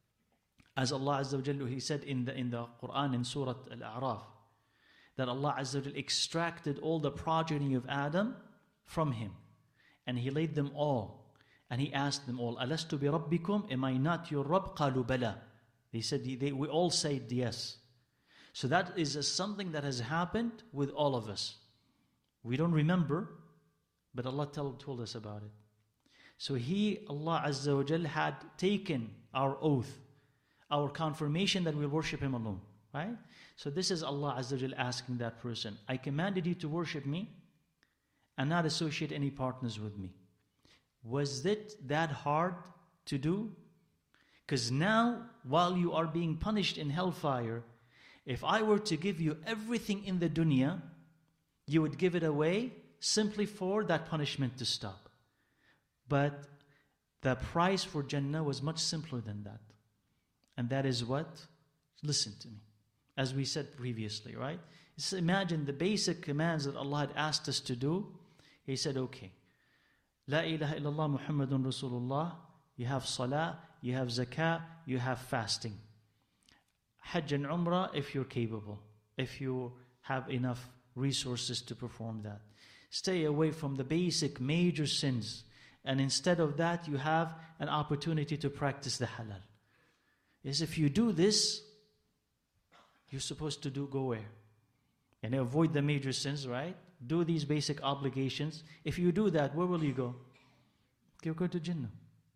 as Allah Azza wa Jalla, He said in the Quran in Surah Al-A'raf, that Allah Azza wa Jalla extracted all the progeny of Adam from him, and He laid them all, and He asked them all, Alastu bi Rabbikum, am I not your Rabb? Qalu bala. They said, we all said yes. So that is something that has happened with all of us. We don't remember, but Allah told us about it. So Allah Azza wa Jal, had taken our oath, our confirmation that we worship Him alone. Right? So this is Allah Azza wa Jal asking that person, I commanded you to worship me and not associate any partners with me. Was it that hard to do? Because now, while you are being punished in hellfire, if I were to give you everything in the dunya, you would give it away simply for that punishment to stop. But the price for Jannah was much simpler than that. And that is what? Listen to me. As we said previously, right? Just imagine the basic commands that Allah had asked us to do. He said, okay, La ilaha illallah Muhammadun Rasulullah, you have salah, you have zakah, you have fasting. Hajj and Umrah if you're capable, if you have enough resources to perform that. Stay away from the basic major sins. And instead of that, you have an opportunity to practice the halal. Is if you do this, you're supposed to go where? And avoid the major sins, right? Do these basic obligations. If you do that, where will you go? You'll go to Jannah.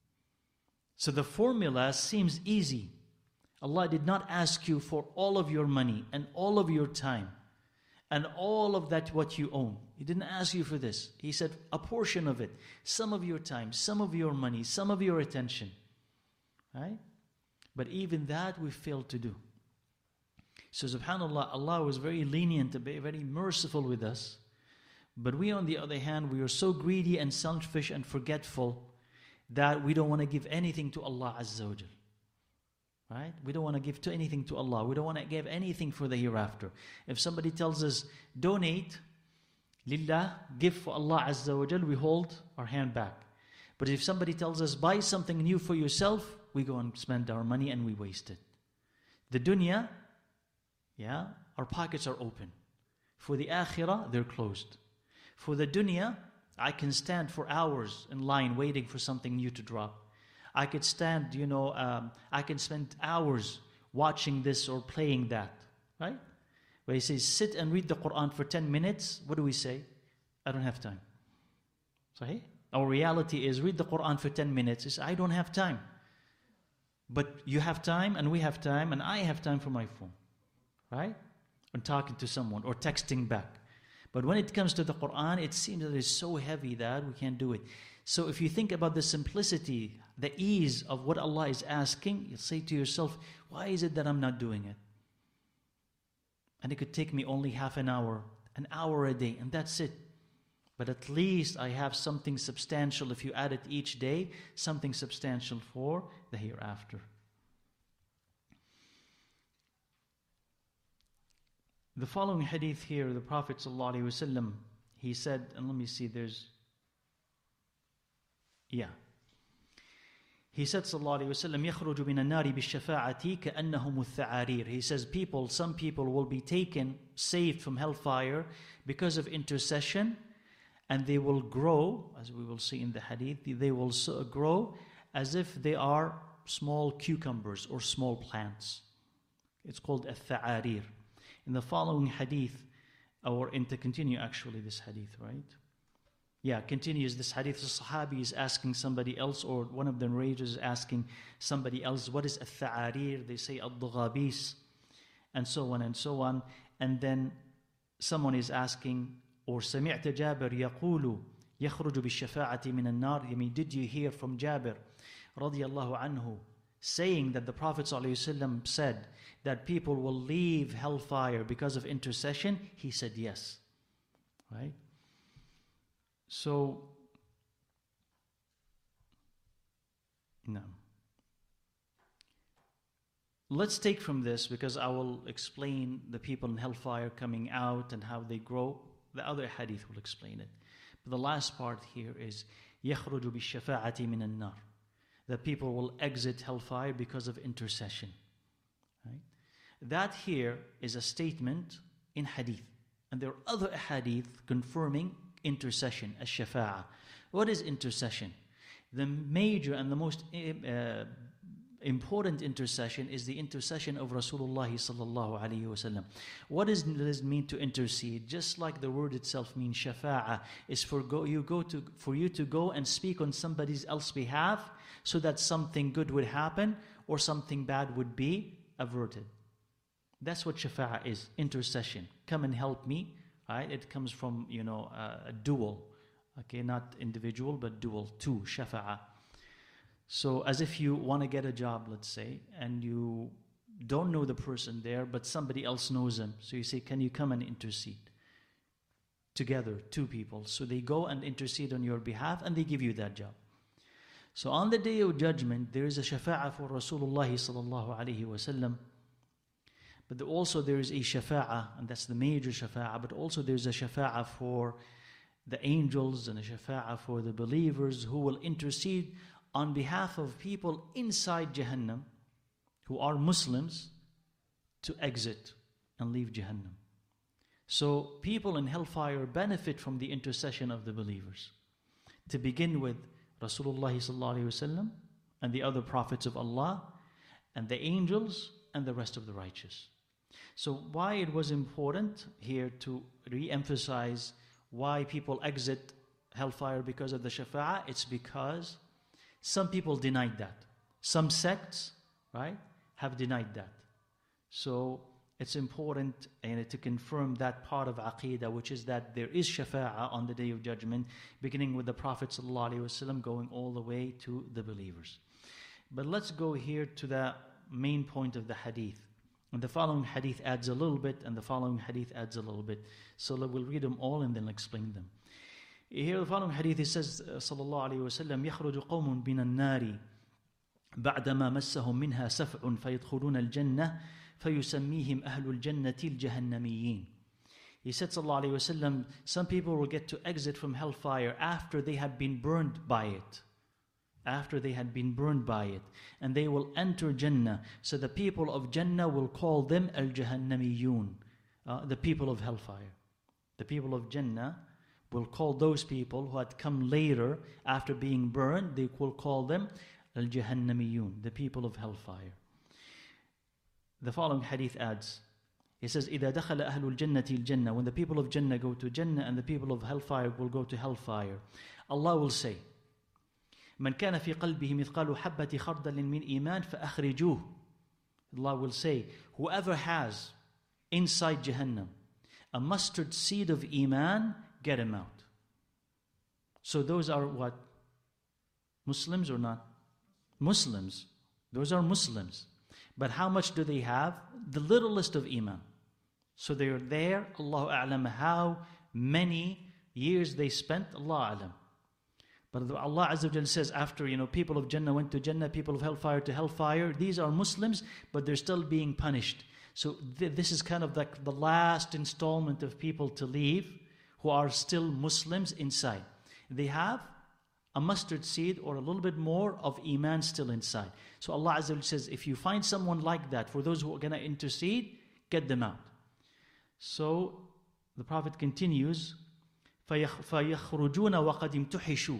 So the formula seems easy. Allah did not ask you for all of your money and all of your time and all of that what you own. He didn't ask you for this. He said a portion of it, some of your time, some of your money, some of your attention. Right? But even that we failed to do. So subhanAllah, Allah was very lenient, very merciful with us. But we, on the other hand, we are so greedy and selfish and forgetful that we don't want to give anything to Allah Azza wa Jal. Right? We don't want to give anything to Allah. We don't want to give anything for the hereafter. If somebody tells us, donate, lillah, give for Allah Azza wa Jal, we hold our hand back. But if somebody tells us, buy something new for yourself, we go and spend our money and we waste it. The dunya, yeah, our pockets are open. For the akhirah, they're closed. For the dunya, I can stand for hours in line waiting for something new to drop. I could stand, I can spend hours watching this or playing that, right? Where he says, sit and read the Quran for 10 minutes, what do we say? I don't have time. Sahih? Our reality is, read the Quran for 10 minutes. It's, I don't have time. But you have time, and we have time, and I have time for my phone, right? And talking to someone, or texting back. But when it comes to the Quran, it seems that it's so heavy that we can't do it. So if you think about the simplicity, the ease of what Allah is asking, you'll say to yourself, why is it that I'm not doing it? And it could take me only half an hour a day, and that's it. But at least I have something substantial, if you add it each day, something substantial for the hereafter. The following hadith here, the Prophet ﷺ, he said, and let me see, he said sallallahu alayhi wa sallam, يَخْرُجُ مِنَ النَّارِ بِالشَّفَاعَةِ كَأَنَّهُمُ الثَّعَارِيرِ. He says some people will be taken, saved from hellfire because of intercession, and they will grow, as we will see in the hadith, they will grow as if they are small cucumbers or small plants. It's called al-tha'arir. In the following hadith, to continue actually this hadith, right? Yeah, continues this hadith. The Sahabi is asking somebody else, or one of the narrators is asking somebody else, what is al-tha'arir? They say al-dughabis, and so on and so on. And then someone is asking, or سمعت جابر يقول يخرج بالشفاعة من النار. I mean, did you hear from Jabir radiyallahu anhu saying that the Prophet ﷺ said that people will leave hellfire because of intercession? He said yes. Right? So, no. Let's take from this, because I will explain the people in hellfire coming out and how they grow. The other hadith will explain it. But the last part here is يَخْرُجُ بِالشَّفَاعَةِ مِنَ النَّارِ. That people will exit hellfire because of intercession. Right? That here is a statement in hadith. And there are other hadith confirming intercession, as-shafa'ah. What is intercession? The major and the most important intercession is the intercession of Rasulullah sallallahu alaihi wasallam. What does it mean to intercede? Just like the word itself means, shafa'ah is for you to go and speak on somebody else's behalf so that something good would happen or something bad would be averted. That's what shafa'ah is, intercession. Come and help me. Right? It comes from a dual, okay, not individual but dual, two, shafa'ah. So as if you want to get a job, let's say, and you don't know the person there, but somebody else knows him. So you say, can you come and intercede? Together, two people. So they go and intercede on your behalf and they give you that job. So on the day of judgment, there is a shafa'ah for Rasulullah sallallahu alaihi wasallam. But also there is a shafa'ah, and that's the major shafa'ah, but also there's a shafa'ah for the angels and a shafa'ah for the believers who will intercede on behalf of people inside Jahannam who are Muslims to exit and leave Jahannam. So people in hellfire benefit from the intercession of the believers. To begin with, Rasulullah sallallahu alaihi wasallam and the other prophets of Allah and the angels and the rest of the righteous. So why it was important here to re-emphasize why people exit hellfire because of the shafa'ah, it's because some people denied that. Some sects, right, have denied that. So it's important to confirm that part of Aqeedah, which is that there is shafa'ah on the Day of Judgment, beginning with the Prophet ﷺ, going all the way to the believers. But let's go here to the main point of the hadith. And the following hadith adds a little bit, and the following hadith adds a little bit. So we'll read them all and then explain them. Here the following hadith, it says, sallallahu alayhi wa sallam, يَخْرُجُ قَوْمٌ بِنَ النَّارِ بَعْدَمَا مَسَّهُمْ مِنْهَا سَفْعٌ فَيَدْخُلُونَ الْجَنَّةِ فَيُسَمِّيهِمْ أَهْلُ الْجَنَّةِ الْجَهَنَّمِيِّينَ. He said, sallallahu alayhi wa sallam, some people will get to exit from hellfire after they had been burned by it. After they had been burned by it. And they will enter Jannah. So the people of Jannah will call them al-Jahannamiyun, the people of hellfire. The people of Jannah will call those people who had come later after being burned, they will call them al-Jahannamiyun, the people of hellfire. The following hadith adds, he says, إِذَا دَخَلَ أَهْلُ الْجَنَّةِ الْجَنَّةِ. When the people of Jannah go to Jannah and the people of hellfire will go to hellfire, Allah will say, مَنْ كَانَ فِي قَلْبِهِ مِثْقَالُ حَبَّةِ خَرْدَلٍ مِنْ إِيمَانٍ فَأَخْرِجُوهُ. Allah will say, whoever has inside Jahannam a mustard seed of Iman, get him out. So those are what? Muslims or not? Muslims. Those are Muslims. But how much do they have? The littlest of Iman. So they are there, Allahu A'lam, how many years they spent, Allah A'lam. But Allah Azza wa Jalla says, after people of Jannah went to Jannah, people of hellfire to hellfire, these are Muslims, but they're still being punished. So this is kind of like the last installment of people to leave who are still Muslims inside. They have a mustard seed or a little bit more of Iman still inside. So Allah Azza wa Jalla says, if you find someone like that, for those who are going to intercede, get them out. So the Prophet continues, فَيَخْرُجُونَ وَقَدْ امْتُحِشُوا.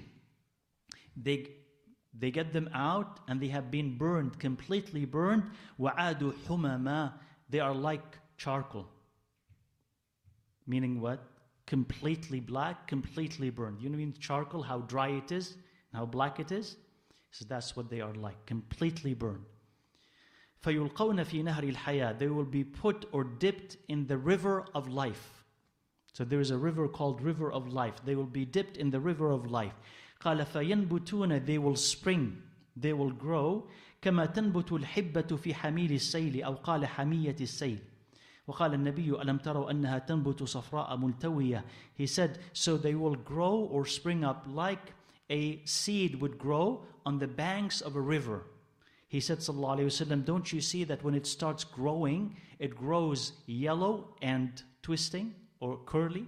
They get them out and they have been burned, completely burned. وَعَادُوا حُمَمًا. They are like charcoal. Meaning what? Completely black, completely burned. You know what I mean? Charcoal, how dry it is, and how black it is? So that's what they are like, completely burned. فَيُلْقَوْنَ فِي نَهْرِ الْحَيَاةِ. They will be put or dipped in the river of life. So there is a river called River of Life. They will be dipped in the river of life. قَالَ فَيَنْبُتُونَ. They will spring, they will grow. كَمَا تَنْبُتُ الْحِبَّةُ فِي حَمِيلِ السَّيْلِ أَوْ قَالَ حَمِيَّةِ السَّيْلِ. وقال النبي ألم تروا أنها تنبت صفراء ملتوية. He said, so they will grow or spring up like a seed would grow on the banks of a river. He said, sallallahu alayhi wasallam, don't you see that when it starts growing, it grows yellow and twisting or curly?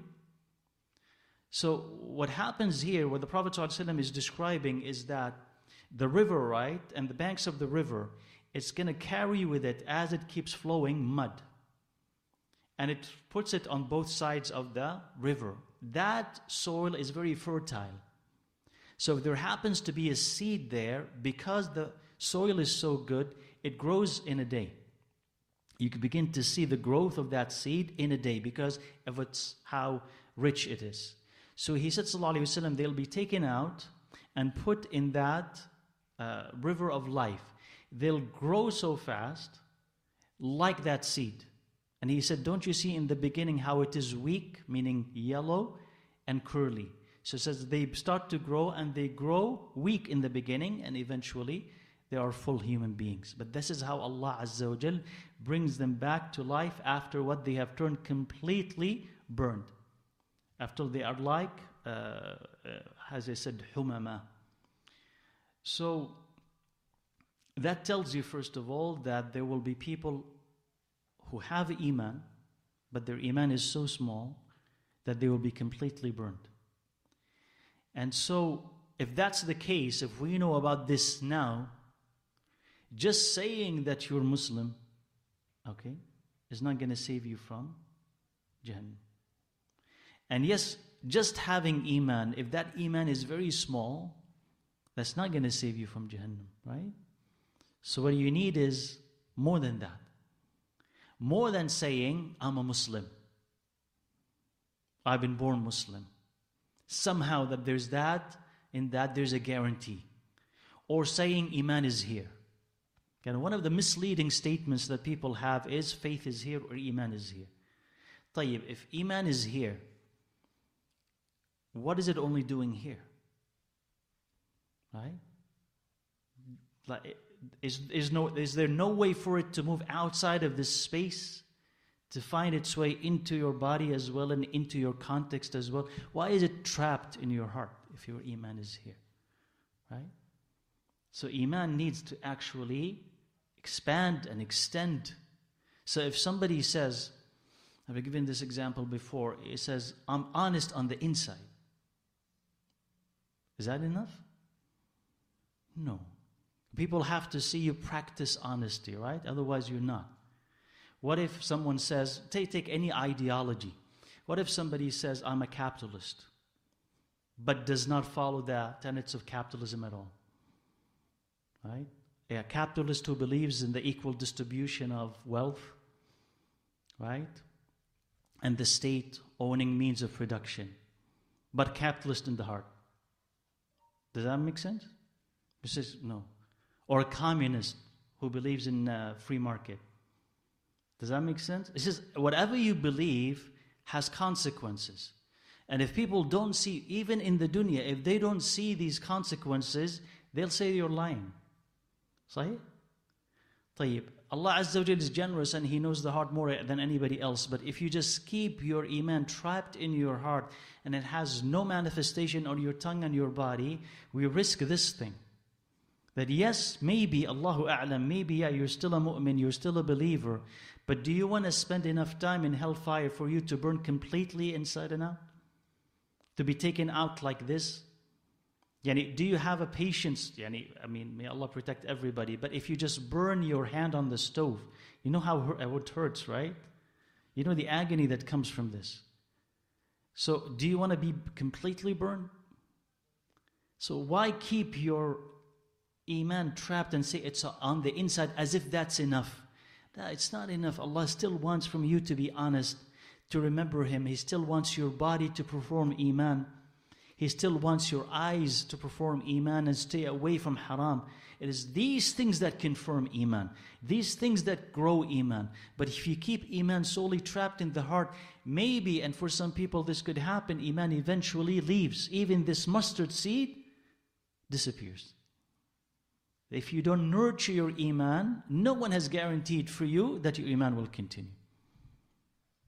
So what happens here, what the Prophet ﷺ is describing is that the river, right, and the banks of the river, it's going to carry with it, as it keeps flowing, mud. And it puts it on both sides of the river. That soil is very fertile. So if there happens to be a seed there, because the soil is so good, it grows in a day. You can begin to see the growth of that seed in a day because of how rich it is. So he said, sallallahu alayhi wasallam, they'll be taken out and put in that river of life. They'll grow so fast, like that seed. And he said, don't you see in the beginning how it is weak, meaning yellow and curly? So it says they start to grow and they grow weak in the beginning and eventually they are full human beings. But this is how Allah Azza wa Jal brings them back to life after what they have turned completely burned. After they are like, as I said, humama. So that tells you, first of all, that there will be people who have iman, but their iman is so small that they will be completely burned. And so, if that's the case, if we know about this now, just saying that you're Muslim, okay, is not going to save you from Jahannam. And yes, just having iman, if that iman is very small, that's not going to save you from Jahannam, right? So what you need is more than that. More than saying, I'm a Muslim. I've been born Muslim. Somehow that there's that, in that there's a guarantee. Or saying iman is here. And one of the misleading statements that people have is faith is here or iman is here. طيب, if iman is here, what is it only doing here? Right? Like, is there no way for it to move outside of this space to find its way into your body as well and into your context as well? Why is it trapped in your heart if your iman is here? Right? So iman needs to actually expand and extend. So if somebody says, I've given this example before, it says, I'm honest on the inside. Is that enough? No. People have to see you practice honesty, right? Otherwise you're not. What if someone says, take any ideology. What if somebody says, I'm a capitalist, but does not follow the tenets of capitalism at all? Right? A capitalist who believes in the equal distribution of wealth, right? And the state owning means of production, but capitalist in the heart. Does that make sense? He says, no. Or a communist who believes in free market. Does that make sense? It says, whatever you believe has consequences. And if people don't see, even in the dunya, if they don't see these consequences, they'll say you're lying. Sahih? طيب. Allah Azza wa Jal is generous and He knows the heart more than anybody else. But if you just keep your iman trapped in your heart and it has no manifestation on your tongue and your body, we risk this thing. That yes, maybe, Allahu A'lam, maybe yeah, you're still a mu'min, you're still a believer, but do you want to spend enough time in hellfire for you to burn completely inside and out? To be taken out like this? Yani, do you have a patience? Yani, I mean, may Allah protect everybody, but if you just burn your hand on the stove, you know how it hurts, right? You know the agony that comes from this. So, do you want to be completely burned? So, why keep your iman trapped and say it's on the inside as if that's enough? No, it's not enough. Allah still wants from you to be honest, to remember Him. He still wants your body to perform iman. He still wants your eyes to perform iman and stay away from haram. It is these things that confirm iman. These things that grow iman. But if you keep iman solely trapped in the heart, maybe, and for some people this could happen, iman eventually leaves. Even this mustard seed disappears. If you don't nurture your iman, no one has guaranteed for you that your iman will continue.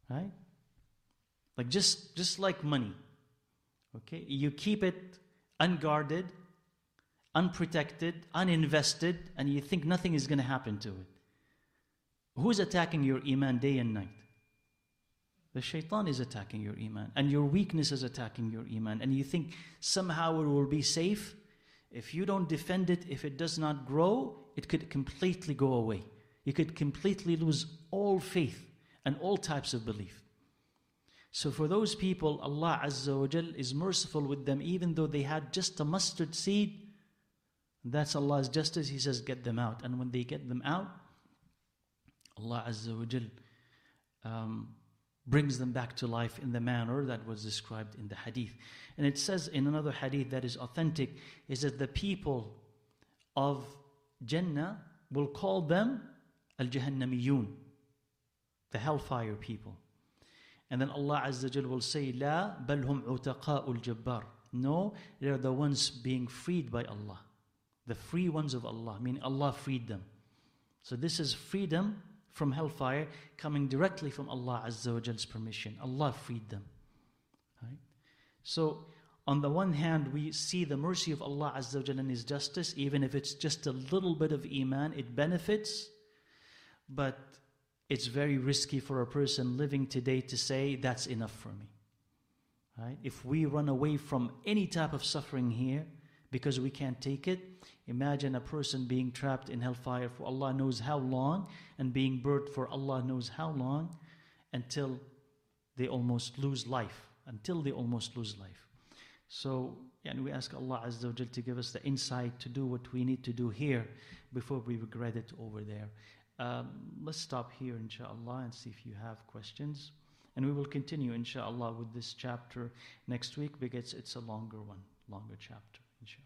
Right? Like just like money. Okay? You keep it unguarded, unprotected, uninvested, and you think nothing is going to happen to it. Who's attacking your iman day and night? The shaitan is attacking your iman, and your weakness is attacking your iman, and you think somehow it will be safe. If you don't defend it, if it does not grow, it could completely go away. You could completely lose all faith and all types of belief. So for those people, Allah Azza wa Jal is merciful with them, even though they had just a mustard seed. That's Allah's justice. He says, get them out. And when they get them out, Allah Azza wa Jal brings them back to life in the manner that was described in the hadith. And it says in another hadith that is authentic, is that the people of Jannah will call them al-Jahannamiyun, the hellfire people. And then Allah Azza wa Jal will say, La bal hum utaqa'ul jabbar. No, they're the ones being freed by Allah. The free ones of Allah, meaning Allah freed them. So this is freedom from hellfire coming directly from Allah Azza wa Jal's permission. Allah freed them. Right? So on the one hand, we see the mercy of Allah Azza wa Jal and His justice, even if it's just a little bit of iman, it benefits. But it's very risky for a person living today to say, that's enough for me. Right? If we run away from any type of suffering here because we can't take it, imagine a person being trapped in hellfire for Allah knows how long, and being burnt for Allah knows how long, until they almost lose life. So, and we ask Allah Azza wa Jal to give us the insight to do what we need to do here before we regret it over there. Let's stop here, inshaAllah, and see if you have questions. And we will continue, inshaAllah, with this chapter next week, because it's a longer chapter, inshaAllah.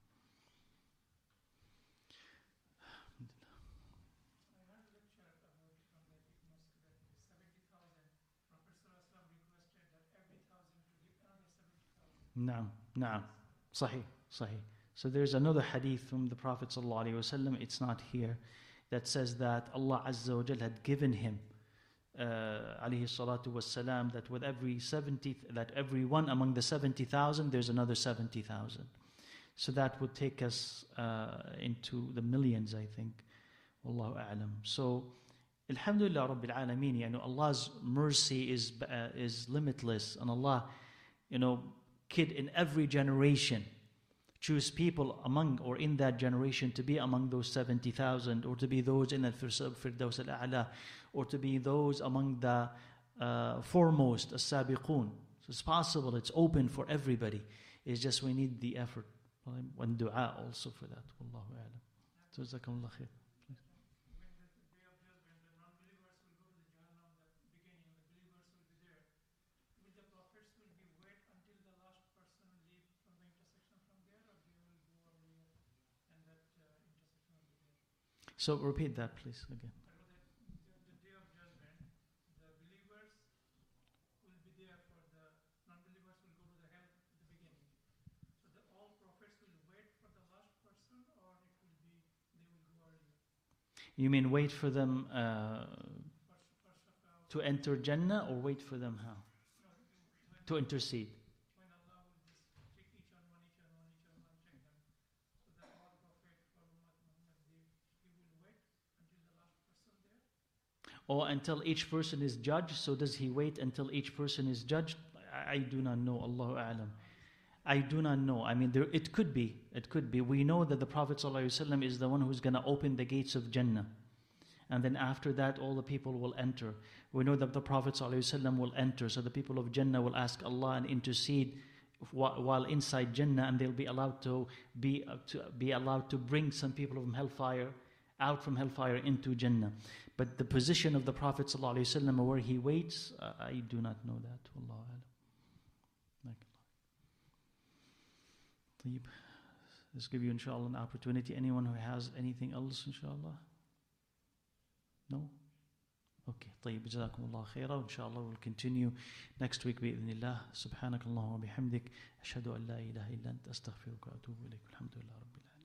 No, Sahih. So there's another hadith from the Prophet ﷺ, it's not here, that says that Allah Azza wa Jal had given him, alayhi salatu wassalam, that with every one among the 70,000, there's another 70,000. So that would take us into the millions, I think. Wallahu a'lam. So, alhamdulillah Rabbil Alameen, Allah's mercy is limitless, and Allah, could in every generation choose people among or in that generation to be among those 70,000, or to be those in al-Firdaus al-A'la, or to be those among the foremost, as-Sabiqun. So it's possible, it's open for everybody. It's just we need the effort and dua also for that. Wallahu a'lam. So jazakumullah khair. So repeat that, please, again. The day of judgment, the believers will be there, for the non-believers will go to the hell at the beginning. So all prophets will wait for the last person, or it will be they will go earlier? You mean wait for them to enter Jannah, or wait for them how? No, to intercede. When Allah will just take each one, check them. So that all prophets for Muhammad, he will wait until the last person there. Or until each person is judged. So does he wait until each person is judged? I do not know. Allahu a'lam. I do not know. I mean, it could be. We know that the Prophet ﷺ is the one who's going to open the gates of Jannah. And then after that, all the people will enter. We know that the Prophet ﷺ will enter. So the people of Jannah will ask Allah and intercede while inside Jannah, and they'll be allowed to bring some people from hellfire out from hellfire into Jannah. But the position of the Prophet ﷺ, where he waits, I do not know that. Wallahu a'lam. Let's give you, inshallah, an opportunity. Anyone who has anything else, inshallah? No? Okay. طيب. جزاكم الله خيرا. Inshallah, we'll continue next week بإذن الله. سبحانك اللهم وبحمدك. أشهد أن لا إله إلا أنت أستغفرك وأتوب إليك. الحمد لله رب العالمين.